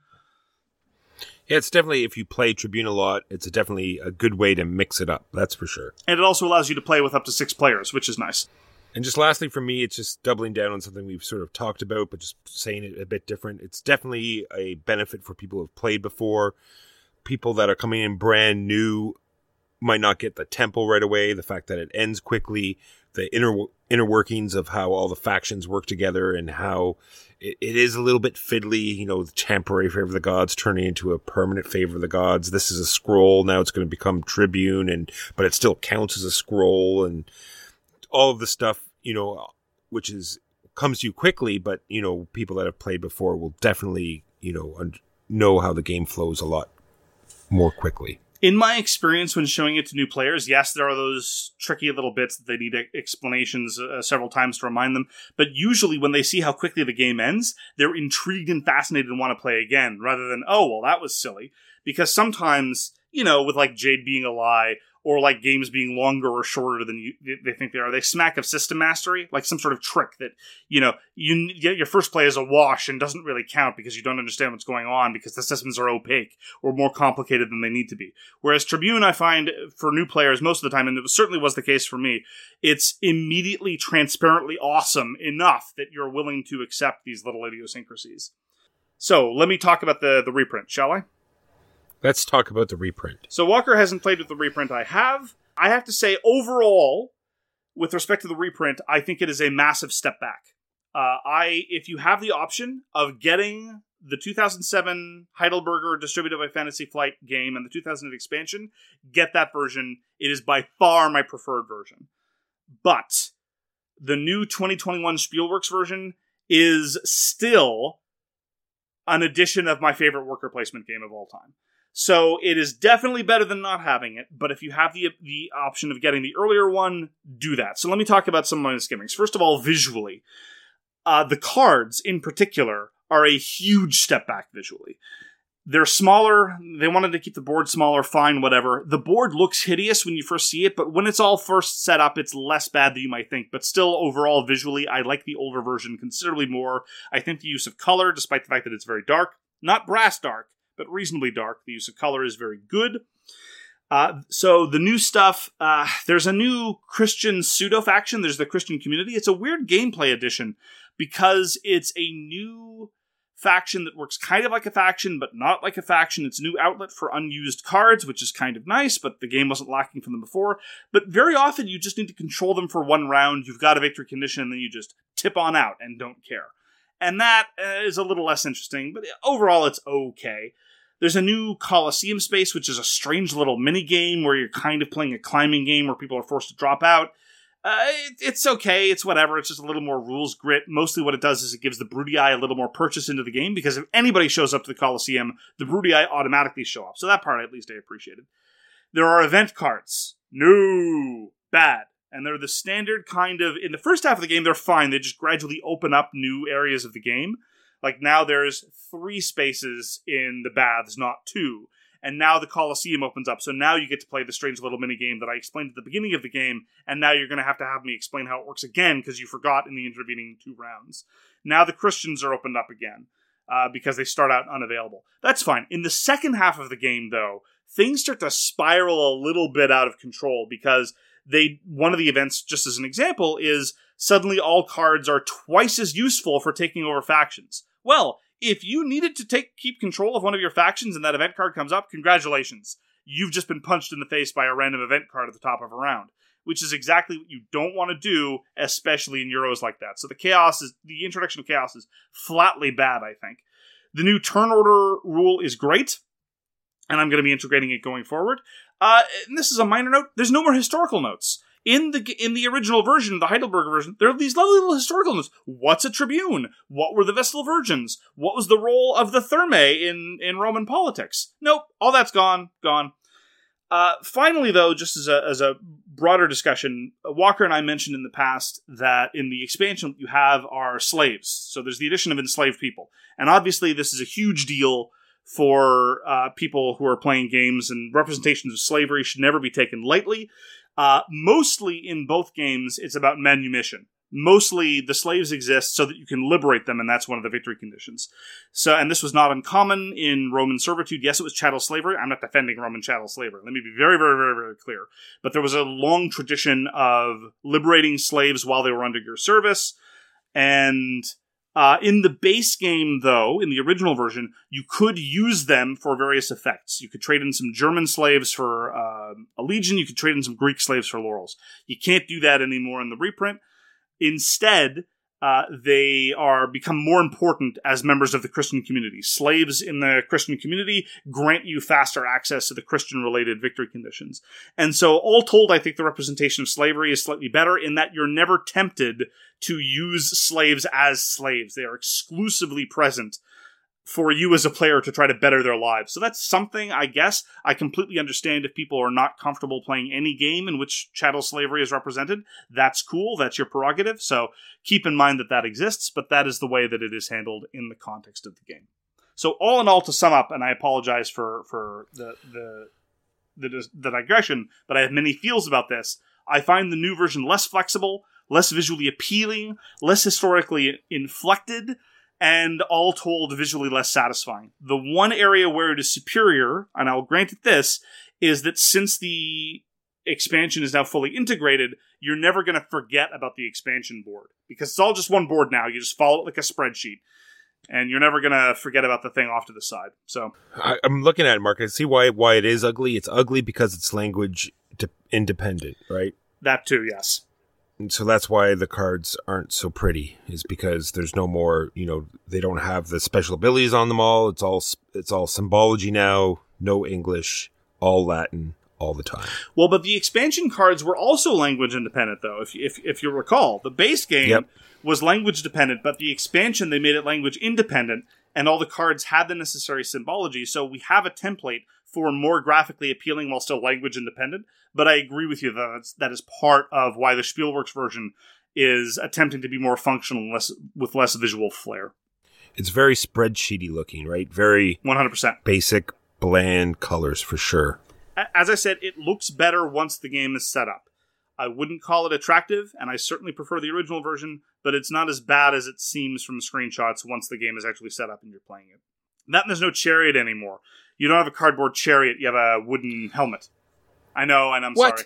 Speaker 2: Yeah, it's definitely, if you play Tribune a lot, it's definitely a good way to mix it up, that's for sure.
Speaker 1: And it also allows you to play with up to 6 players, which is nice.
Speaker 2: And just lastly for me, it's just doubling down on something we've sort of talked about, but just saying it a bit different. It's definitely a benefit for people who have played before. People that are coming in brand new might not get the tempo right away, the fact that it ends quickly, the inner workings of how all the factions work together, and how it is a little bit fiddly, the temporary favor of the gods turning into a permanent favor of the gods. This is a scroll, now it's going to become Tribune, but it still counts as a scroll, and all of the stuff, which comes to you quickly, but, people that have played before will definitely, know how the game flows a lot more quickly.
Speaker 1: In my experience when showing it to new players, yes, there are those tricky little bits that they need explanations several times to remind them, but usually when they see how quickly the game ends, they're intrigued and fascinated and want to play again, rather than, oh, well, that was silly. Because sometimes, with like Jade being a lie, or like games being longer or shorter than they think they are, they smack of system mastery, like some sort of trick that, your first play is a wash and doesn't really count because you don't understand what's going on because the systems are opaque or more complicated than they need to be. Whereas Tribune, I find, for new players most of the time, and it certainly was the case for me, it's immediately transparently awesome enough that you're willing to accept these little idiosyncrasies. So, let me talk about the reprint, shall I?
Speaker 2: Let's talk about the reprint.
Speaker 1: So Walker hasn't played with the reprint. I have. I have to say, overall, with respect to the reprint, I think it is a massive step back. If you have the option of getting the 2007 Heidelberger Distributed by Fantasy Flight game and the 2008 expansion, get that version. It is by far my preferred version. But the new 2021 Spielworks version is still an edition of my favorite worker placement game of all time. So it is definitely better than not having it, but if you have the option of getting the earlier one, do that. So let me talk about some of my misgivings. First of all, visually. The cards, in particular, are a huge step back visually. They're smaller. They wanted to keep the board smaller, fine, whatever. The board looks hideous when you first see it, but when it's all first set up, it's less bad than you might think. But still, overall, visually, I like the older version considerably more. I think the use of color, despite the fact that it's very dark, not brass dark, but reasonably dark. The use of color is very good. So the new stuff, there's a new Christian pseudo-faction. There's the Christian Community. It's a weird gameplay edition because it's a new faction that works kind of like a faction, but not like a faction. It's a new outlet for unused cards, which is kind of nice, but the game wasn't lacking from them before. But very often you just need to control them for one round. You've got a victory condition, and then you just tip on out and don't care. And that is a little less interesting, but overall it's okay. There's a new Colosseum space, which is a strange little mini-game where you're kind of playing a climbing game where people are forced to drop out. It's okay. It's whatever. It's just a little more rules grit. Mostly what it does is it gives the Broody Eye a little more purchase into the game, because if anybody shows up to the Colosseum, the Broody Eye automatically show up. So that part, at least, I appreciated. There are event cards. No. Bad. And they're the standard kind of... In the first half of the game, they're fine. They just gradually open up new areas of the game. Like, now there's 3 spaces in the baths, not 2. And now the Colosseum opens up, so now you get to play the strange little mini-game that I explained at the beginning of the game, and now you're going to have me explain how it works again, because you forgot in the intervening 2 rounds. Now the Christians are opened up again, because they start out unavailable. That's fine. In the second half of the game, though, things start to spiral a little bit out of control, because one of the events, just as an example, is suddenly all cards are twice as useful for taking over factions. Well, if you needed to keep control of one of your factions and that event card comes up, congratulations. You've just been punched in the face by a random event card at the top of a round, which is exactly what you don't want to do, especially in Euros like that. So the introduction of chaos is flatly bad, I think. The new turn order rule is great, and I'm going to be integrating it going forward. And this is a minor note. There's no more historical notes. In the original version, the Heidelberg version, there are these lovely little historical notes. What's a tribune? What were the Vestal Virgins? What was the role of the Thermae in Roman politics? Nope, all that's gone. Finally, though, just as a broader discussion, Walker and I mentioned in the past that in the expansion what you have are slaves. So there's the addition of enslaved people. And obviously this is a huge deal for people who are playing games, and representations of slavery should never be taken lightly. Mostly in both games, it's about manumission. Mostly the slaves exist so that you can liberate them, and that's one of the victory conditions. So, and this was not uncommon in Roman servitude. Yes, it was chattel slavery. I'm not defending Roman chattel slavery. Let me be very, very, very, very clear. But there was a long tradition of liberating slaves while they were under your service, and in the base game, though, in the original version, you could use them for various effects. You could trade in some German slaves for a legion. You could trade in some Greek slaves for laurels. You can't do that anymore in the reprint. Instead, they become more important as members of the Christian community. Slaves in the Christian community grant you faster access to the Christian-related victory conditions. And so, all told, I think the representation of slavery is slightly better in that you're never tempted to use slaves as slaves. They are exclusively present for you as a player to try to better their lives. So that's something, I guess. I completely understand if people are not comfortable playing any game in which chattel slavery is represented. That's cool. That's your prerogative. So keep in mind that exists, but that is the way that it is handled in the context of the game. So all in all, to sum up, and I apologize for the digression, but I have many feels about this. I find the new version less flexible, less visually appealing, less historically inflected, and all told, visually less satisfying. The one area where it is superior, and I'll grant it this, is that since the expansion is now fully integrated, you're never going to forget about the expansion board. Because it's all just one board now. You just follow it like a spreadsheet. And you're never going to forget about the thing off to the side. So
Speaker 2: I'm looking at it, Mark. I see why it is ugly. It's ugly because it's language independent, right?
Speaker 1: That too, yes.
Speaker 2: And so that's why the cards aren't so pretty, is because there's no more, they don't have the special abilities on them all. It's all symbology now, no English, all Latin, all the time.
Speaker 1: Well, but the expansion cards were also language independent, though, if you recall. The base game was language dependent, but the expansion, they made it language independent, and all the cards had the necessary symbology, so we have a template for more graphically appealing while still language independent. But I agree with you that is part of why the Spielworxx version is attempting to be more functional with less visual flair.
Speaker 2: It's very spreadsheety looking, right? Very
Speaker 1: 100%
Speaker 2: basic, bland colors for sure.
Speaker 1: As I said, it looks better once the game is set up. I wouldn't call it attractive, and I certainly prefer the original version, but it's not as bad as it seems from screenshots once the game is actually set up and you're playing it. That and there's no chariot anymore. You don't have a cardboard chariot, you have a wooden helmet. I know, and I'm sorry.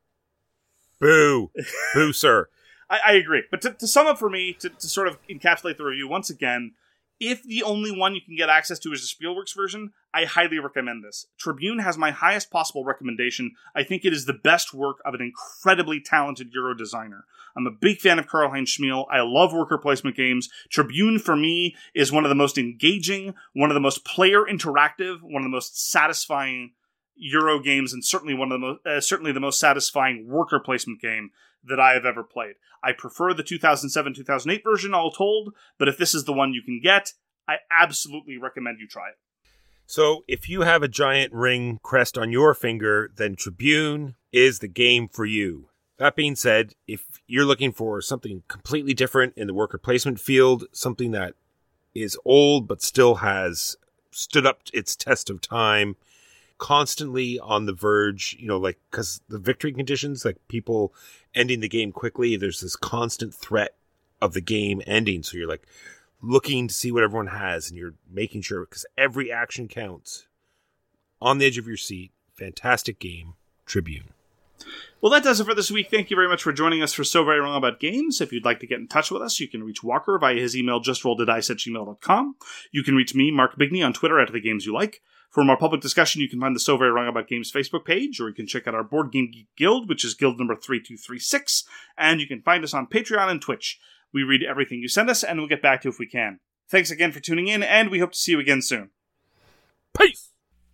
Speaker 2: Boo. Boo, sir.
Speaker 1: I agree. But to sum up for me, to sort of encapsulate the review once again, if the only one you can get access to is the Spielworxx version, I highly recommend this. Tribune has my highest possible recommendation. I think it is the best work of an incredibly talented Euro designer. I'm a big fan of Karl-Heinz Schmiel. I love worker placement games. Tribune, for me, is one of the most engaging, one of the most player interactive, one of the most satisfying Euro games, and certainly the most satisfying worker placement game that I have ever played. I prefer the 2007-2008 version, all told, but if this is the one you can get, I absolutely recommend you try it.
Speaker 2: So if you have a giant ring crest on your finger, then Tribune is the game for you. That being said, if you're looking for something completely different in the worker placement field, something that is old but still has stood up its test of time, constantly on the verge, like, because the victory conditions, like people ending the game quickly, there's this constant threat of the game ending. So you're like looking to see what everyone has, and you're making sure, because every action counts. On the edge of your seat. Fantastic game. Tribune.
Speaker 1: Well, that does it for this week. Thank you very much for joining us for So Very Wrong About Games. If you'd like to get in touch with us, you can reach Walker via his email, justrolledadice@gmail.com. You can reach me, Mark Bigney, on Twitter at @TheGamesYouLike. For more public discussion, you can find the So Very Wrong About Games Facebook page, or you can check out our Board Game Geek Guild, which is guild number 3236, and you can find us on Patreon and Twitch. We read everything you send us, and we'll get back to you if we can. Thanks again for tuning in, and we hope to see you again soon.
Speaker 2: Peace!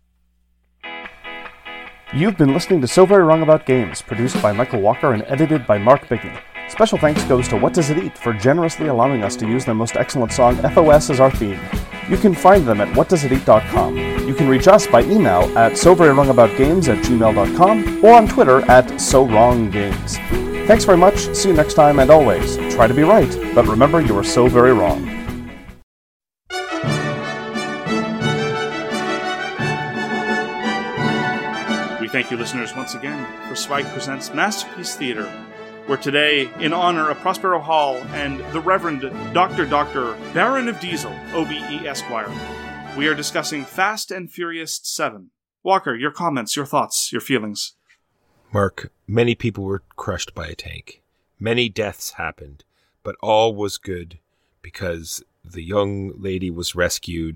Speaker 3: You've been listening to So Very Wrong About Games, produced by Michael Walker and edited by Mark Bigney. Special thanks goes to What Does It Eat for generously allowing us to use their most excellent song, FOS, as our theme. You can find them at whatdoesiteat.com. You can reach us by email at soverywrongaboutgames@gmail.com or on Twitter at SoWrongGames. Thanks very much, see you next time, and always, try to be right, but remember you are so very wrong.
Speaker 1: Thank you, listeners, once again for Swag Presents Masterpiece Theater, where today, in honor of Prospero Hall and the Reverend Dr. Baron of Diesel, OBE Esquire, we are discussing Fast and Furious 7. Walker, your comments, your thoughts, your feelings.
Speaker 2: Mark, many people were crushed by a tank. Many deaths happened, but all was good because the young lady was rescued.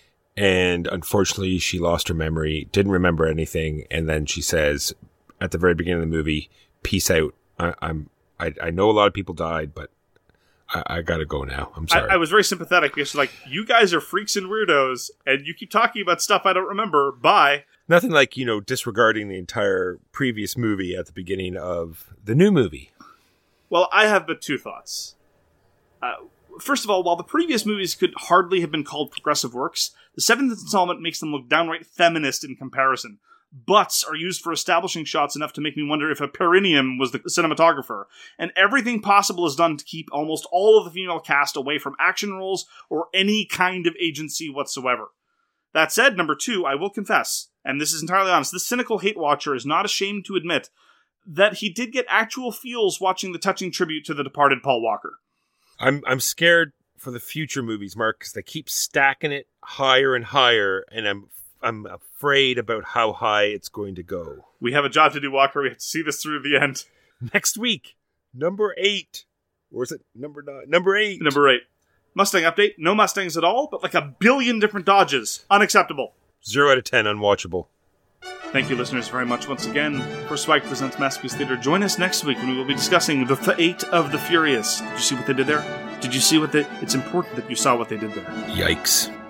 Speaker 2: And unfortunately, she lost her memory, didn't remember anything, and then she says at the very beginning of the movie, "Peace out. I know a lot of people died, but I gotta go now. I'm sorry."
Speaker 1: I was very sympathetic because, like, you guys are freaks and weirdos, and you keep talking about stuff I don't remember. Bye.
Speaker 2: Nothing like, disregarding the entire previous movie at the beginning of the new movie.
Speaker 1: Well, I have but two thoughts. First of all, while the previous movies could hardly have been called progressive works, the seventh installment makes them look downright feminist in comparison. Butts are used for establishing shots enough to make me wonder if a perineum was the cinematographer, and everything possible is done to keep almost all of the female cast away from action roles or any kind of agency whatsoever. That said, number two, I will confess, and this is entirely honest, this cynical hate watcher is not ashamed to admit that he did get actual feels watching the touching tribute to the departed Paul Walker.
Speaker 2: I'm scared for the future movies, Mark, because they keep stacking it higher and higher, and I'm afraid about how high it's going to go.
Speaker 1: We have a job to do, Walker. We have to see this through to the end.
Speaker 2: Next week, number 8. Or is it number 9? Number 8.
Speaker 1: Number 8. Mustang update. No Mustangs at all, but like a billion different Dodges. Unacceptable.
Speaker 2: 0 out of 10 unwatchable.
Speaker 1: Thank you, listeners, very much once again for Swag Presents Masterpiece Theater. Join us next week when we will be discussing the Fate of the Furious. Did you see what they did there? Did you see what they... It's important that you saw what they did there.
Speaker 2: Yikes.